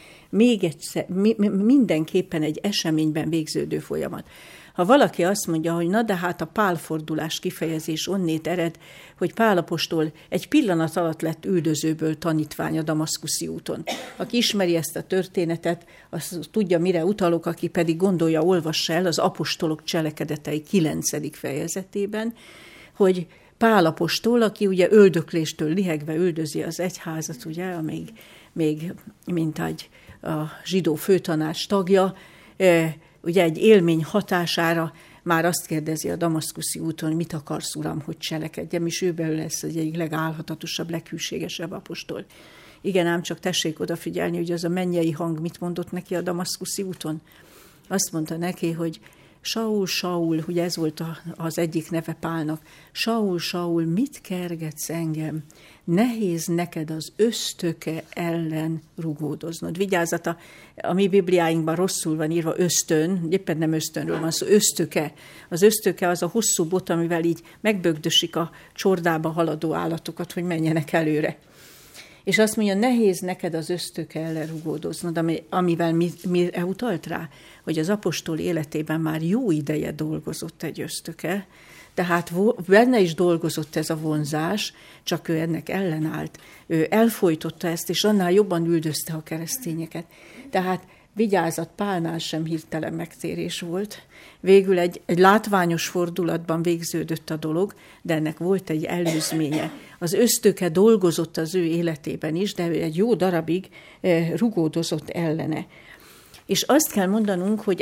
mindenképpen egy eseményben végződő folyamat. Ha valaki azt mondja, hogy na de hát a pálfordulás kifejezés onnét ered, hogy Pál apostol egy pillanat alatt lett üldözőből tanítvány a damaszkuszi úton. Aki ismeri ezt a történetet, az tudja, mire utalok, aki pedig gondolja, olvassa el az apostolok cselekedetei 9. fejezetében, hogy Pál apostol, aki ugye öldökléstől lihegve üldözi az egyházat, ugye, még mint egy a zsidó főtanács tagja, ugye egy élmény hatására már azt kérdezi a damaszkuszi úton, mit akarsz, Uram, hogy cselekedjem, és ő belőle lesz egy legálhatatosabb, leghűségesebb apostol. Igen, ám csak tessék odafigyelni, hogy az a mennyei hang mit mondott neki a damaszkuszi úton. Azt mondta neki, hogy Saul, Saul, ugye ez volt az egyik neve Pálnak, Saul, Saul, mit kergetsz engem? Nehéz neked az ösztöke ellen rugódoznod. Vigyázzat, a mi Bibliáinkban rosszul van írva ösztön, éppen nem ösztönről van szó, ösztöke. Az ösztöke az a hosszú bot, amivel így megbögdösik a csordába haladó állatokat, hogy menjenek előre. És azt mondja, nehéz neked az ösztöke ellen rugódoznod, amivel mire utalt rá, hogy az apostol életében már jó ideje dolgozott egy ösztöke, tehát benne is dolgozott ez a vonzás, csak ő ennek ellenállt. Ő elfojtotta ezt, és annál jobban üldözte a keresztényeket. Tehát vigyázat, Pálnál sem hirtelen megtérés volt. Végül egy látványos fordulatban végződött a dolog, de ennek volt egy előzménye. Az ösztöke dolgozott az ő életében is, de egy jó darabig rugódozott ellene. És azt kell mondanunk, hogy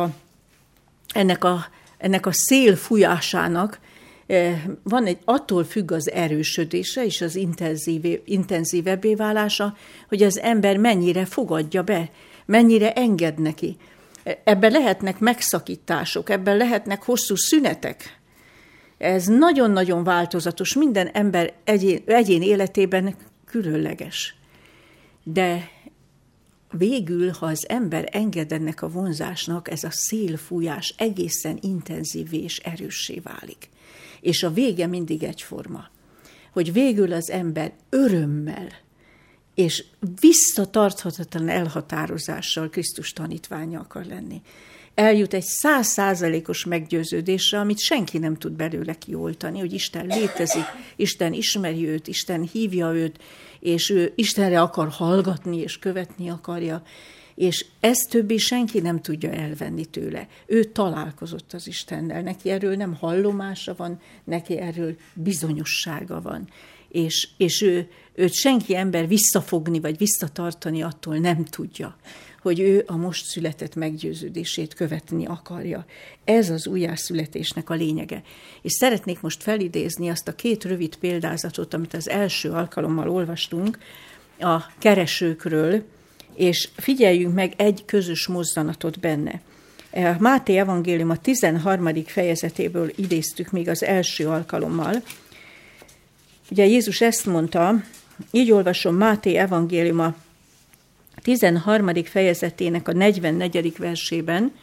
ennek a szél fújásának van attól függ az erősödése és az intenzívebbé válása, hogy az ember mennyire fogadja be, mennyire enged neki. Ebben lehetnek megszakítások, ebben lehetnek hosszú szünetek. Ez nagyon-nagyon változatos, minden ember egyén életében különleges. De végül, ha az ember enged ennek a vonzásnak, ez a szélfújás egészen intenzívé és erőssé válik. És a vége mindig egyforma, hogy végül az ember örömmel és visszatarthatatlan elhatározással Krisztus tanítványa akar lenni. Eljut egy 100%-os meggyőződésre, amit senki nem tud belőle kioltani, hogy Isten létezik, Isten ismeri őt, Isten hívja őt, és ő Istenre akar hallgatni, és követni akarja, és ezt többé senki nem tudja elvenni tőle. Ő találkozott az Istennel, neki erről nem hallomása van, neki erről bizonyossága van, és őt senki ember visszafogni, vagy visszatartani attól nem tudja, hogy ő a most született meggyőződését követni akarja. Ez az újjászületésnek a lényege. És szeretnék most felidézni azt a 2 rövid példázatot, amit az első alkalommal olvastunk a keresőkről, és figyeljünk meg egy közös mozdanatot benne. A Máté evangélium a 13. fejezetéből idéztük még az első alkalommal. Ugye Jézus ezt mondta, így olvasom Máté evangélium a 13. fejezetének a 44. versében,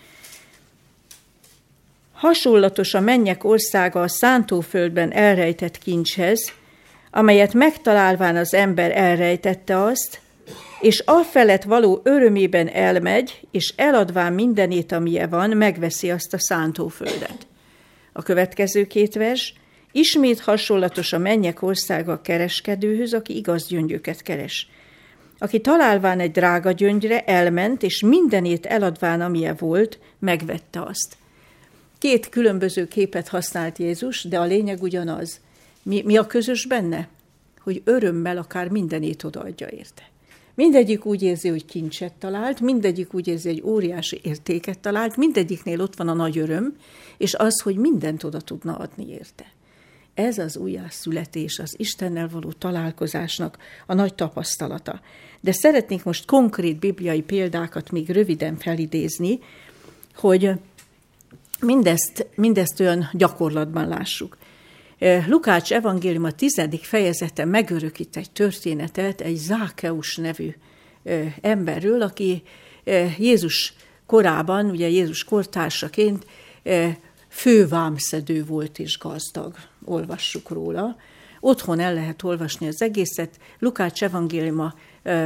hasonlatos a mennyek országa a szántóföldben elrejtett kincshez, amelyet megtalálván az ember elrejtette azt, és afelett való örömében elmegy, és eladván mindenét, amilye van, megveszi azt a szántóföldet. A következő 2 vers, ismét hasonlatos a mennyek országa a kereskedőhöz, aki igaz gyöngyöket keres. Aki találván egy drága gyöngyre elment, és mindenét eladván, amilyen volt, megvette azt. 2 különböző képet használt Jézus, de a lényeg ugyanaz. Mi a közös benne? Hogy örömmel akár mindenét odaadja érte. Mindegyik úgy érzi, hogy kincset talált, mindegyik úgy érzi, hogy óriási értéket talált, mindegyiknél ott van a nagy öröm, és az, hogy mindent oda tudna adni érte. Ez az újjászületés, az Istennel való találkozásnak a nagy tapasztalata. De szeretnék most konkrét bibliai példákat még röviden felidézni, hogy mindezt olyan gyakorlatban lássuk. Lukács evangélium a 10. fejezete megörökít egy történetet egy Zákeus nevű emberről, aki Jézus korában, ugye Jézus kortársaként fővámszedő volt és gazdag. Olvassuk róla. Otthon el lehet olvasni az egészet. Lukács evangélium a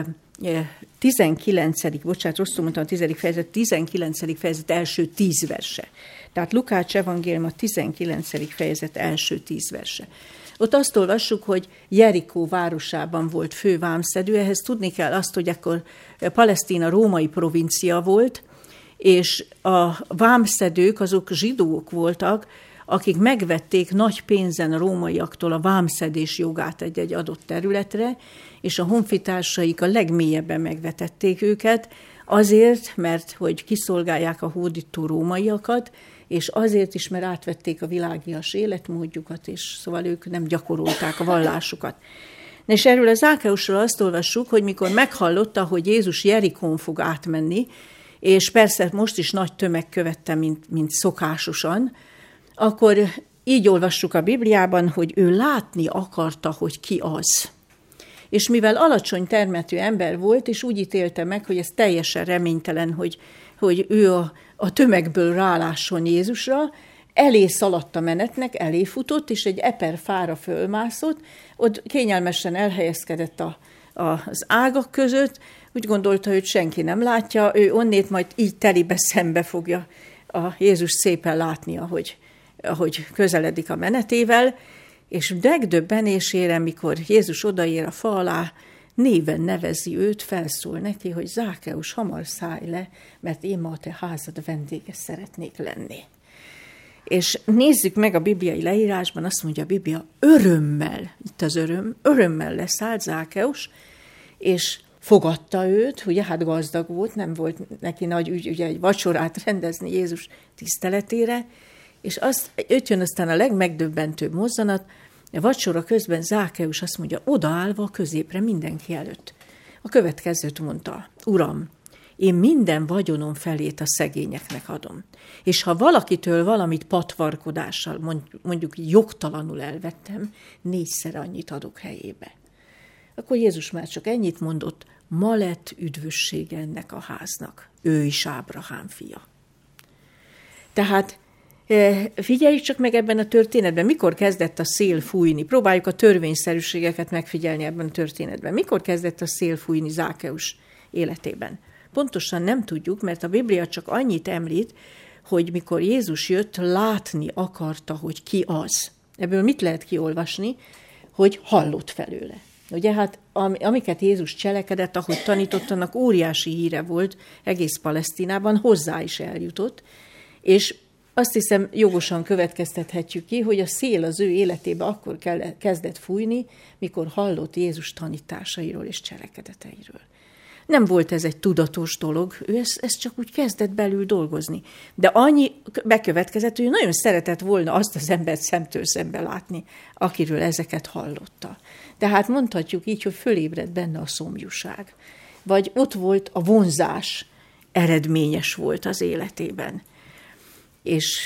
19. fejezet első 10 verse. Tehát Lukács evangélium a 19. fejezet első 10 verse. Ott azt olvassuk, hogy Jerikó városában volt fővámszedő, ehhez tudni kell azt, hogy akkor Palesztina római provincia volt, és a vámszedők azok zsidók voltak, akik megvették nagy pénzen a rómaiaktól a vámszedés jogát egy adott területre, és a honfitársaik a legmélyebben megvetették őket, azért, mert hogy kiszolgálják a hódító rómaiakat, és azért is, mert átvették a világias életmódjukat, és szóval ők nem gyakorolták a vallásukat. És erről a Zákeusról azt olvassuk, hogy mikor meghallotta, hogy Jézus Jerikón fog átmenni, és persze most is nagy tömeg követte, mint szokásosan, akkor így olvassuk a Bibliában, hogy ő látni akarta, hogy ki az. És mivel alacsony termetű ember volt, és úgy ítélte meg, hogy ez teljesen reménytelen, hogy ő a tömegből rálásson Jézusra, elé szaladt a menetnek, elé futott, és egy eper fára fölmászott, ott kényelmesen elhelyezkedett az ágak között, úgy gondolta, hogy senki nem látja, ő onnét majd így telibe szembe fogja a Jézus szépen látni, ahogy közeledik a menetével, és megdöbbenésére, mikor Jézus odaér a fa alá, néven nevezi őt, felszól neki, hogy Zákeus, hamar szállj le, mert én ma a te házad vendége szeretnék lenni. És nézzük meg a bibliai leírásban, azt mondja a Biblia, örömmel, itt az örömmel leszállt Zákeus, és fogadta őt, ugye hát gazdag volt, nem volt neki nagy ügy, ugye egy vacsorát rendezni Jézus tiszteletére, és őt jön aztán a legmegdöbbentőbb mozzanat, a vacsora közben Zákeus azt mondja, odaállva a középre mindenki előtt. A következőt mondta, Uram, én minden vagyonom felét a szegényeknek adom. És ha valakitől valamit patvarkodással, mondjuk jogtalanul elvettem, 4-szer annyit adok helyébe. Akkor Jézus már csak ennyit mondott, ma lett üdvössége ennek a háznak. Ő is Ábrahám fia. Tehát figyeljük csak meg ebben a történetben, mikor kezdett a szél fújni. Próbáljuk a törvényszerűségeket megfigyelni ebben a történetben. Mikor kezdett a szél fújni Zákeus életében? Pontosan nem tudjuk, mert a Biblia csak annyit említ, hogy mikor Jézus jött, látni akarta, hogy ki az. Ebből mit lehet kiolvasni? Hogy hallott felőle. Ugye hát amiket Jézus cselekedett, ahogy tanított, annak óriási híre volt egész Palesztinában, hozzá is eljutott, és azt hiszem, jogosan következtethetjük ki, hogy a szél az ő életébe akkor kezdett fújni, mikor hallott Jézus tanításairól és cselekedeteiről. Nem volt ez egy tudatos dolog, ő ezt csak úgy kezdett belül dolgozni. De annyi bekövetkezett, hogy nagyon szeretett volna azt az embert szemtől szembe látni, akiről ezeket hallotta. Tehát mondhatjuk így, hogy fölébredt benne a szomjúság. Vagy ott volt a vonzás, eredményes volt az életében. És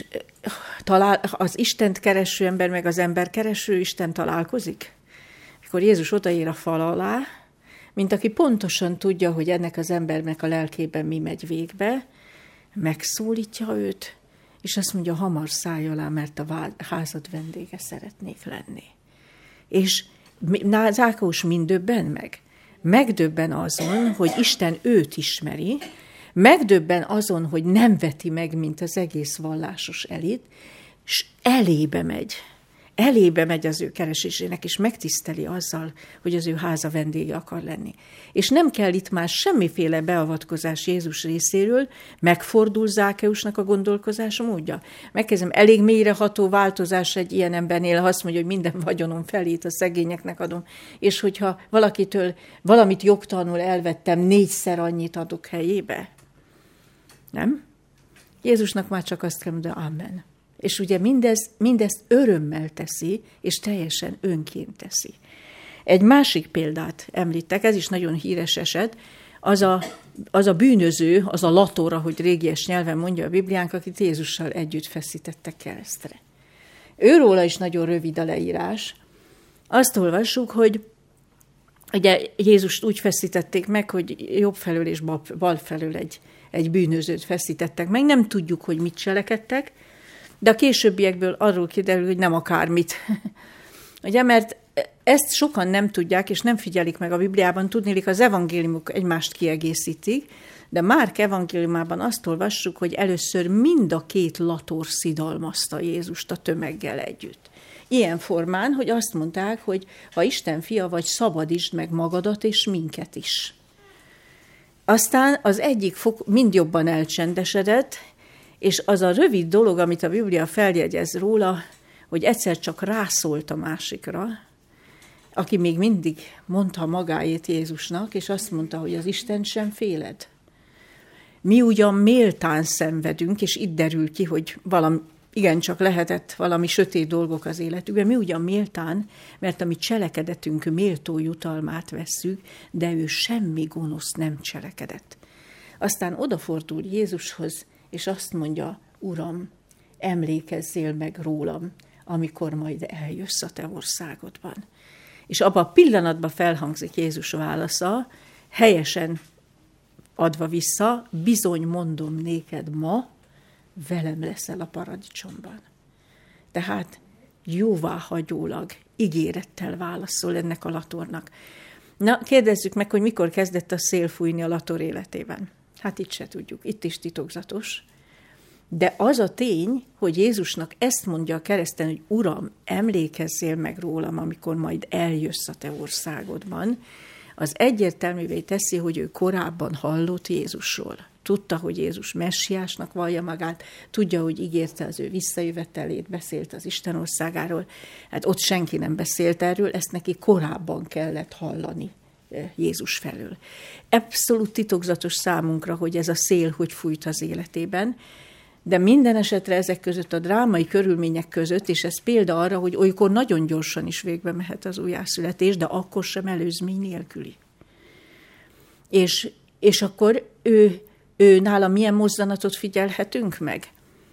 az Istent kereső ember, meg az ember kereső Isten találkozik. Mikor Jézus odaér a fal alá, mint aki pontosan tudja, hogy ennek az embernek a lelkében mi megy végbe, megszólítja őt, és azt mondja, hamar szállj alá, mert a házad vendége szeretnék lenni. És Zákeus mind döbben meg. Megdöbben azon, hogy Isten őt ismeri, megdöbben azon, hogy nem veti meg, mint az egész vallásos elit, és elébe megy az ő keresésének, és megtiszteli azzal, hogy az ő háza vendége akar lenni. És nem kell itt már semmiféle beavatkozás Jézus részéről, megfordul Zákeusnak a gondolkozása módja. Megkezdem, elég mélyreható változás egy ilyen embernél, ha azt mondja, hogy minden vagyonom felét a szegényeknek adom, és hogyha valakitől valamit jogtalanul elvettem, 4-szer annyit adok helyébe. Nem? Jézusnak már csak azt kell mondani, amen. És ugye mindezt örömmel teszi, és teljesen önként teszi. Egy másik példát említek, ez is nagyon híres eset, az a bűnöző, az a lator, ahogy régies nyelven mondja a Bibliánk, akit Jézussal együtt feszítettek keresztre. Őróla is nagyon rövid a leírás. Azt olvassuk, hogy ugye Jézust úgy feszítették meg, hogy jobb felől és bal felől egy bűnözőt feszítettek meg. Nem tudjuk, hogy mit cselekedtek, de a későbbiekből arról kiderül, hogy nem akármit. Ugye, mert ezt sokan nem tudják, és nem figyelik meg a Bibliában, tudniillik az evangéliumok egymást kiegészítik, de Márk evangéliumában azt olvassuk, hogy először mind a két lator szidalmazta Jézust a tömeggel együtt. Ilyen formán, hogy azt mondták, hogy ha Isten fia vagy, szabadítsd meg magadat és minket is. Aztán az egyik mind jobban elcsendesedett, és az a rövid dolog, amit a Biblia feljegyez róla, hogy egyszer csak rászólt a másikra, aki még mindig mondta magáét Jézusnak, és azt mondta, hogy az Istent sem féled. Mi ugyan méltán szenvedünk, és itt derül ki, hogy igencsak lehetett valami sötét dolgok az életükben. Mi ugyan méltán, mert a mi cselekedetünk méltó jutalmát vesszük, de ő semmi gonosz nem cselekedett. Aztán odafordul Jézushoz, és azt mondja, Uram, emlékezzél meg rólam, amikor majd eljössz a te országodban. És abban a pillanatban felhangzik Jézus válasza, helyesen adva vissza, bizony mondom néked ma, velem leszel a paradicsomban. Tehát jóváhagyólag, ígérettel válaszol ennek a latornak. Na, kérdezzük meg, hogy mikor kezdett a szél fújni a lator életében. Hát itt se tudjuk, itt is titokzatos. De az a tény, hogy Jézusnak ezt mondja a kereszten, hogy Uram, emlékezzél meg rólam, amikor majd eljössz a te országodban, az egyértelművé teszi, hogy ő korábban hallott Jézusról. Tudta, hogy Jézus messiásnak vallja magát, tudja, hogy ígérte az ő visszajövetelét, beszélt az Isten országáról. Hát ott senki nem beszélt erről, ezt neki korábban kellett hallani Jézus felől. Abszolút titokzatos számunkra, hogy ez a szél hogy fújt az életében, de minden esetre ezek között a drámai körülmények között, és ez példa arra, hogy olykor nagyon gyorsan is végbe mehet az újjászületés, de akkor sem előzmény nélküli. És akkor ő nála milyen mozzanatot figyelhetünk meg?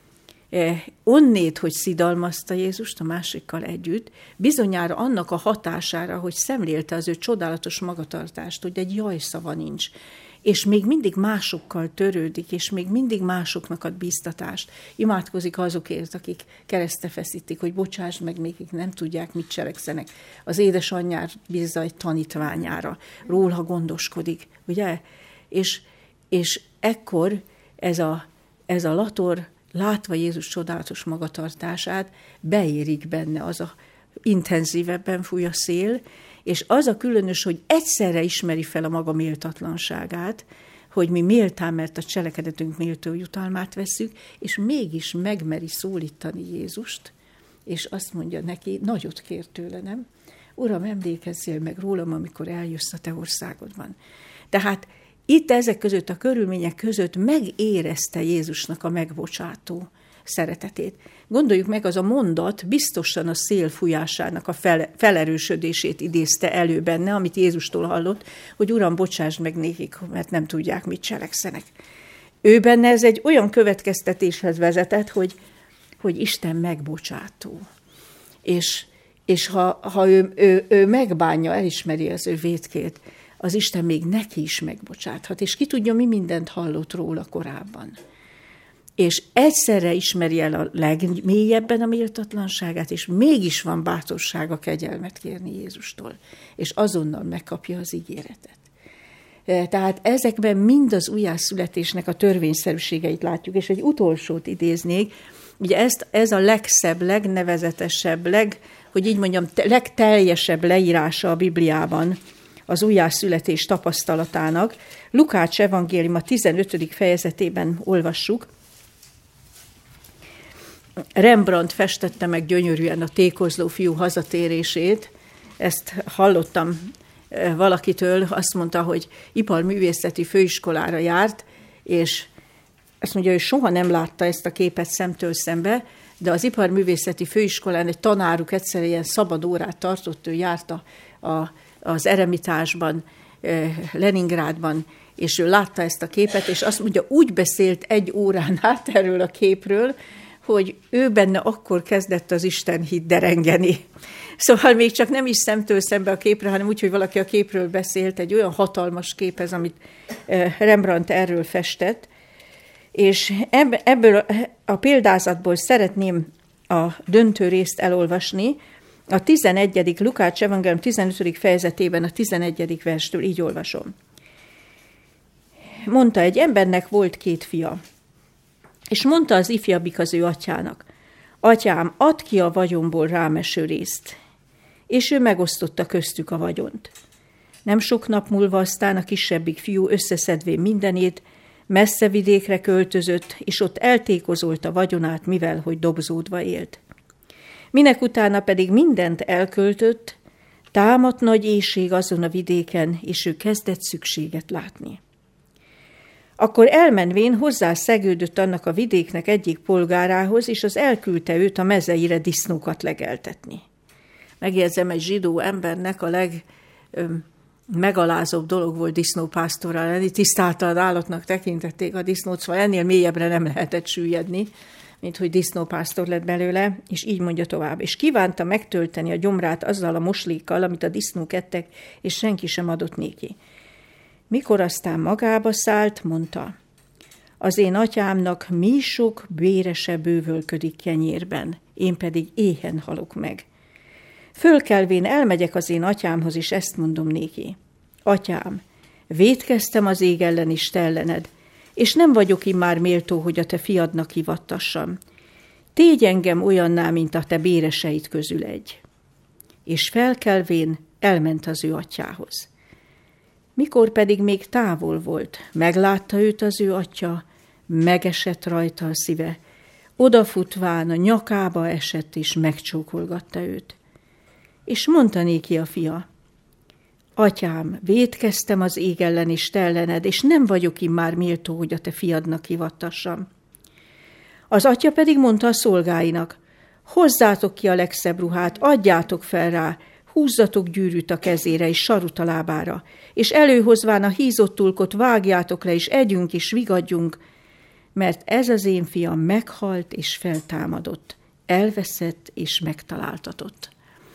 Onnét, hogy szidalmazta Jézust a másikkal együtt, bizonyára annak a hatására, hogy szemlélte az ő csodálatos magatartást, hogy egy jajszava nincs, és még mindig másokkal törődik, és még mindig másoknak ad bíztatást. Imádkozik azokért, akik keresztre feszítik, hogy bocsásd meg nékik, nem tudják, mit cselekszenek. Az édesanyját bízza egy tanítványára, róla gondoskodik, ugye? És ekkor ez a lator, látva Jézus csodálatos magatartását, beérik benne az a intenzívebben fúj a szél, és az a különös, hogy egyszerre ismeri fel a maga méltatlanságát, hogy mi méltán, mert a cselekedetünk méltó jutalmát vesszük, és mégis megmeri szólítani Jézust, és azt mondja neki, nagyot kér tőle, nem? Uram, emlékezzél meg rólam, amikor eljössz a te országodban. Tehát itt ezek között a körülmények között megérezte Jézusnak a megbocsátó szeretetét. Gondoljuk meg, az a mondat biztosan a szél fújásának a felerősödését idézte elő benne, amit Jézustól hallott, hogy Uram, bocsásd meg nékik, mert nem tudják, mit cselekszenek. Ő benne ez egy olyan következtetéshez vezetett, hogy Isten megbocsátó. És ha ő megbánja, elismeri az ő vétkét, az Isten még neki is megbocsáthat, és ki tudja, mi mindent hallott róla korábban. És egyszerre ismeri el a legmélyebben a méltatlanságát, és mégis van bátorsága kegyelmet kérni Jézustól, és azonnal megkapja az ígéretet. Tehát ezekben mind az újjászületésnek a törvényszerűségeit látjuk, és egy utolsót idéznék, ugye ez a legszebb, legnevezetesebb, hogy így mondjam, legteljesebb leírása a Bibliában az újjászületés tapasztalatának. Lukács evangéliuma 15. fejezetében olvassuk. Rembrandt festette meg gyönyörűen a tékozló fiú hazatérését. Ezt hallottam valakitől, azt mondta, hogy iparművészeti főiskolára járt, és azt mondja, hogy soha nem látta ezt a képet szemtől szembe, de az iparművészeti főiskolán egy tanáruk egyszer ilyen szabad órát tartott, ő járt az Eremitásban, Leningrádban, és ő látta ezt a képet, és azt mondja, úgy beszélt egy órán át erről a képről, hogy ő benne akkor kezdett az Isten hit derengeni. Szóval még csak nem is szemtől szembe a képre, hanem úgy, hogy valaki a képről beszélt, egy olyan hatalmas kép ez, amit Rembrandt erről festett, és ebből a példázatból szeretném a döntő részt elolvasni. A 11. Lukács evangélium 15. fejezetében a 11. verstől így olvasom. Mondta, egy embernek volt 2 fia, és mondta az ifjabbik az ő atyának, atyám, add ki a vagyomból rám eső részt, és ő megosztotta köztük a vagyont. Nem sok nap múlva aztán a kisebbik fiú összeszedvén mindenét, messze vidékre költözött, és ott eltékozolt a vagyonát, mivel hogy dobzódva élt. Minek utána pedig mindent elköltött, támadt nagy éhség azon a vidéken, és ő kezdett szükséget látni. Akkor elmenvén hozzászegődött annak a vidéknek egyik polgárához, és az elküldte őt a mezeire disznókat legeltetni. Megjegyzem, egy zsidó embernek a megalázóbb dolog volt disznópásztorral lenni, tisztáltalan állatnak tekintették a disznót, szóval ennél mélyebbre nem lehetett süllyedni, mint hogy disznópásztor lett belőle, és így mondja tovább. És kívánta megtölteni a gyomrát azzal a moslékkal, amit a disznók ettek, és senki sem adott néki. Mikor aztán magába szállt, mondta, az én atyámnak mi sok bérese bővölködik kenyérben, én pedig éhen halok meg. Fölkelvén elmegyek az én atyámhoz, és ezt mondom néki. Atyám, vétkeztem az ég ellen is te ellened, és nem vagyok immár méltó, hogy a te fiadnak hivattassam. Tégy engem olyanná, mint a te béreseid közül egy. És felkelvén elment az ő atyához. Mikor pedig még távol volt, meglátta őt az ő atya, megesett rajta a szíve, odafutván a nyakába esett, és megcsókolgatta őt. És mondta néki a fia, atyám, vétkeztem az ég ellen és te ellened, és nem vagyok immár méltó, hogy a te fiadnak hivattassam. Az atya pedig mondta a szolgáinak, hozzátok ki a legszebb ruhát, adjátok fel rá, húzzatok gyűrűt a kezére és sarut a lábára, és előhozván a hízott tulkot vágjátok le, és együnk és vigadjunk, mert ez az én fiam meghalt és feltámadott, elveszett és megtaláltatott.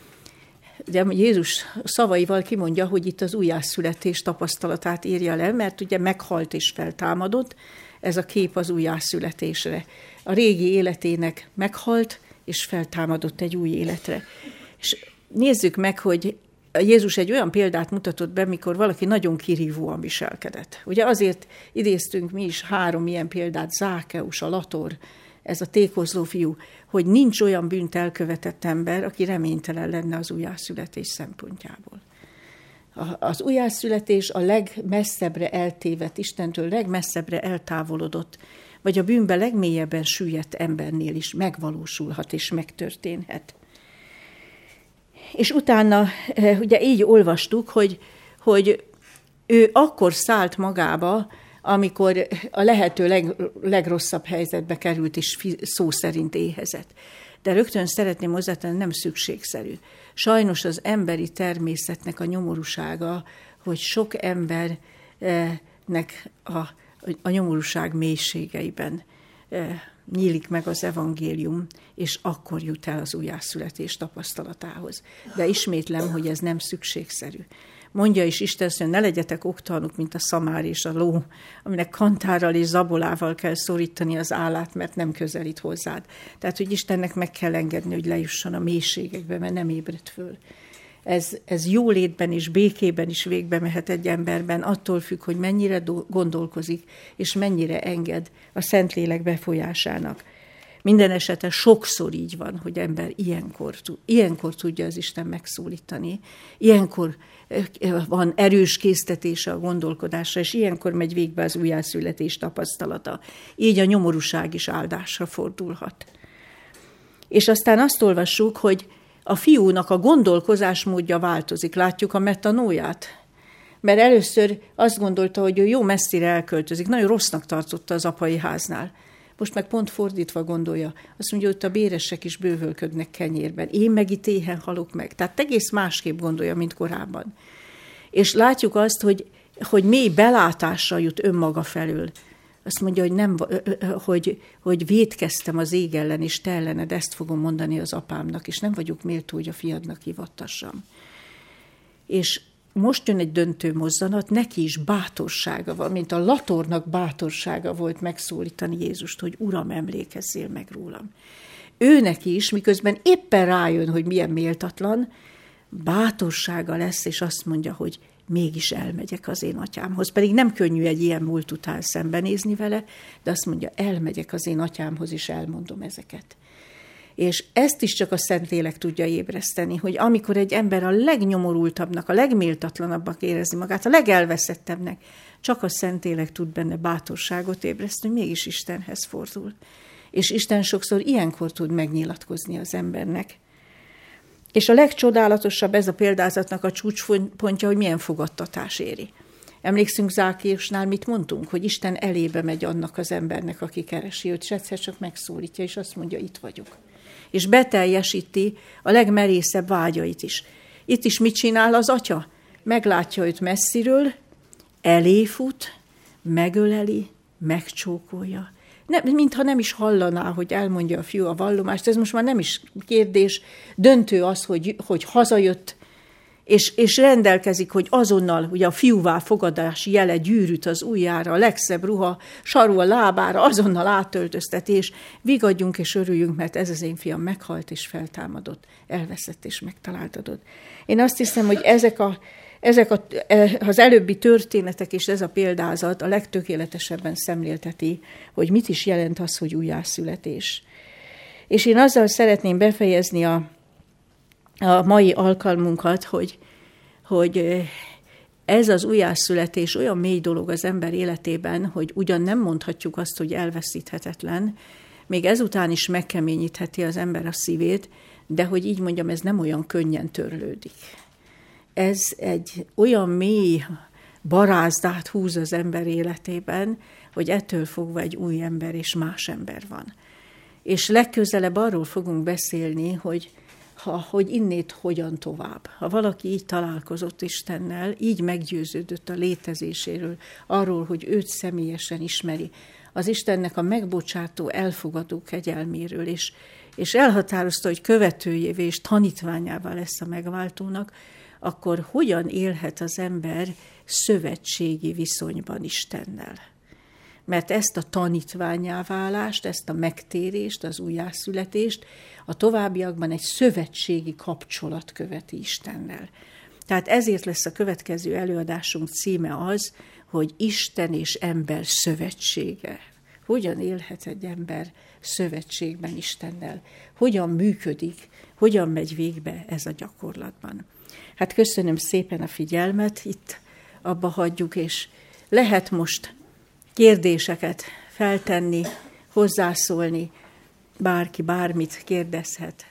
De Jézus szavaival kimondja, hogy itt az újjászületés tapasztalatát írja le, mert ugye meghalt és feltámadott, ez a kép az újjászületésre. A régi életének meghalt és feltámadott egy új életre. És nézzük meg, hogy Jézus egy olyan példát mutatott be, mikor valaki nagyon kirívóan viselkedett. Ugye azért idéztünk mi is 3 ilyen példát, Zákeus, a lator, ez a tékozló fiú, hogy nincs olyan bűnt elkövetett ember, aki reménytelen lenne az újjászületés szempontjából. Az újjászületés a legmesszebbre eltévedt, Istentől legmesszebbre eltávolodott, vagy a bűnbe legmélyebben süllyedt embernél is megvalósulhat és megtörténhet. És utána ugye így olvastuk, hogy ő akkor szállt magába, amikor a lehető legrosszabb helyzetbe került, és szó szerint éhezett. De rögtön szeretném hozzátenni, nem szükségszerű. Sajnos az emberi természetnek a nyomorúsága, hogy sok embernek a nyomorúság mélységeiben nyílik meg az evangélium, és akkor jut el az újjászületés tapasztalatához. De ismétlem, hogy ez nem szükségszerű. Mondja is Isten, hogy ne legyetek oktalanok, mint a szamár és a ló, aminek kantárral és zabolával kell szorítani az állát, mert nem közelít hozzád. Tehát, hogy Istennek meg kell engedni, hogy lejusson a mélységekbe, mert nem ébred föl. Ez jólétben és békében is végbe mehet egy emberben, attól függ, hogy mennyire gondolkozik, és mennyire enged a Szentlélek befolyásának. Minden esetre sokszor így van, hogy ember ilyenkor tudja az Isten megszólítani, ilyenkor van erős késztetése a gondolkodásra, és ilyenkor megy végbe az újjászületés tapasztalata. Így a nyomorúság is áldásra fordulhat. És aztán azt olvassuk, hogy a fiúnak a gondolkozásmódja változik. Látjuk a metanóját? Mert először azt gondolta, hogy ő jó messzire elköltözik. Nagyon rossznak tartotta az apai háznál. Most meg pont fordítva gondolja. Azt mondja, hogy a béresek is bővölködnek kenyérben. Én meg itt éhen halok meg. Tehát egész másképp gondolja, mint korábban. És látjuk azt, hogy mély belátásra jut önmaga felől. Azt mondja, hogy vétkeztem az ég ellen, és te ellened, ezt fogom mondani az apámnak, és nem vagyok méltó, hogy a fiadnak hivattassam. És most jön egy döntő mozzanat, neki is bátorsága van, mint a latornak bátorsága volt megszólítani Jézust, hogy Uram, emlékezzél meg rólam. Ő neki is, miközben éppen rájön, hogy milyen méltatlan, bátorsága lesz, és azt mondja, hogy mégis elmegyek az én atyámhoz. Pedig nem könnyű egy ilyen múlt után szembenézni vele, de azt mondja, elmegyek az én atyámhoz, és elmondom ezeket. És ezt is csak a Szentlélek tudja ébreszteni, hogy amikor egy ember a legnyomorultabbnak, a legméltatlanabbnak érezi magát, a legelveszettebbnek, csak a Szentlélek tud benne bátorságot ébreszteni, hogy mégis Istenhez fordul. És Isten sokszor ilyenkor tud megnyilatkozni az embernek. És a legcsodálatosabb ez a példázatnak a csúcspontja, hogy milyen fogadtatás éri. Emlékszünk Zákéusnál, mit mondtunk? Hogy Isten elébe megy annak az embernek, aki keresi őt, és egyszer csak megszólítja, és azt mondja, itt vagyok. És beteljesíti a legmerészebb vágyait is. Itt is mit csinál az atya? Meglátja őt messziről, eléfut, megöleli, megcsókolja. Mintha nem is hallaná, hogy elmondja a fiú a vallomást, ez most már nem is kérdés, döntő az, hogy hazajött, és rendelkezik, hogy azonnal ugye a fiúvá fogadási jele, gyűrűt az ujjára, a legszebb ruha, saru a lábára, azonnal átöltözteti, és vigadjunk és örüljünk, mert ez az én fiam meghalt és feltámadott, elveszett és megtaláltatott. Én azt hiszem, hogy ezek az előbbi történetek és ez a példázat a legtökéletesebben szemlélteti, hogy mit is jelent az, hogy újjászületés. És én azzal szeretném befejezni a mai alkalmunkat, hogy ez az újjászületés olyan mély dolog az ember életében, hogy ugyan nem mondhatjuk azt, hogy elveszíthetetlen, még ezután is megkeményítheti az ember a szívét, de hogy így mondjam, ez nem olyan könnyen törlődik. Ez egy olyan mély barázdát húz az ember életében, hogy ettől fogva egy új ember és más ember van. És legközelebb arról fogunk beszélni, hogy innét hogyan tovább. Ha valaki így találkozott Istennel, így meggyőződött a létezéséről, arról, hogy őt személyesen ismeri, az Istennek a megbocsátó, elfogadó kegyelméről, és elhatározta, hogy követőjévé és tanítványává lesz a megváltónak, akkor hogyan élhet az ember szövetségi viszonyban Istennel? Mert ezt a tanítványáválást, ezt a megtérést, az újjászületést a továbbiakban egy szövetségi kapcsolat követi Istennel. Tehát ezért lesz a következő előadásunk címe az, hogy Isten és ember szövetsége. Hogyan élhet egy ember szövetségben Istennel? Hogyan működik? Hogyan megy végbe ez a gyakorlatban? Hát köszönöm szépen a figyelmet, itt abba hagyjuk, és lehet most kérdéseket feltenni, hozzászólni, bárki bármit kérdezhet.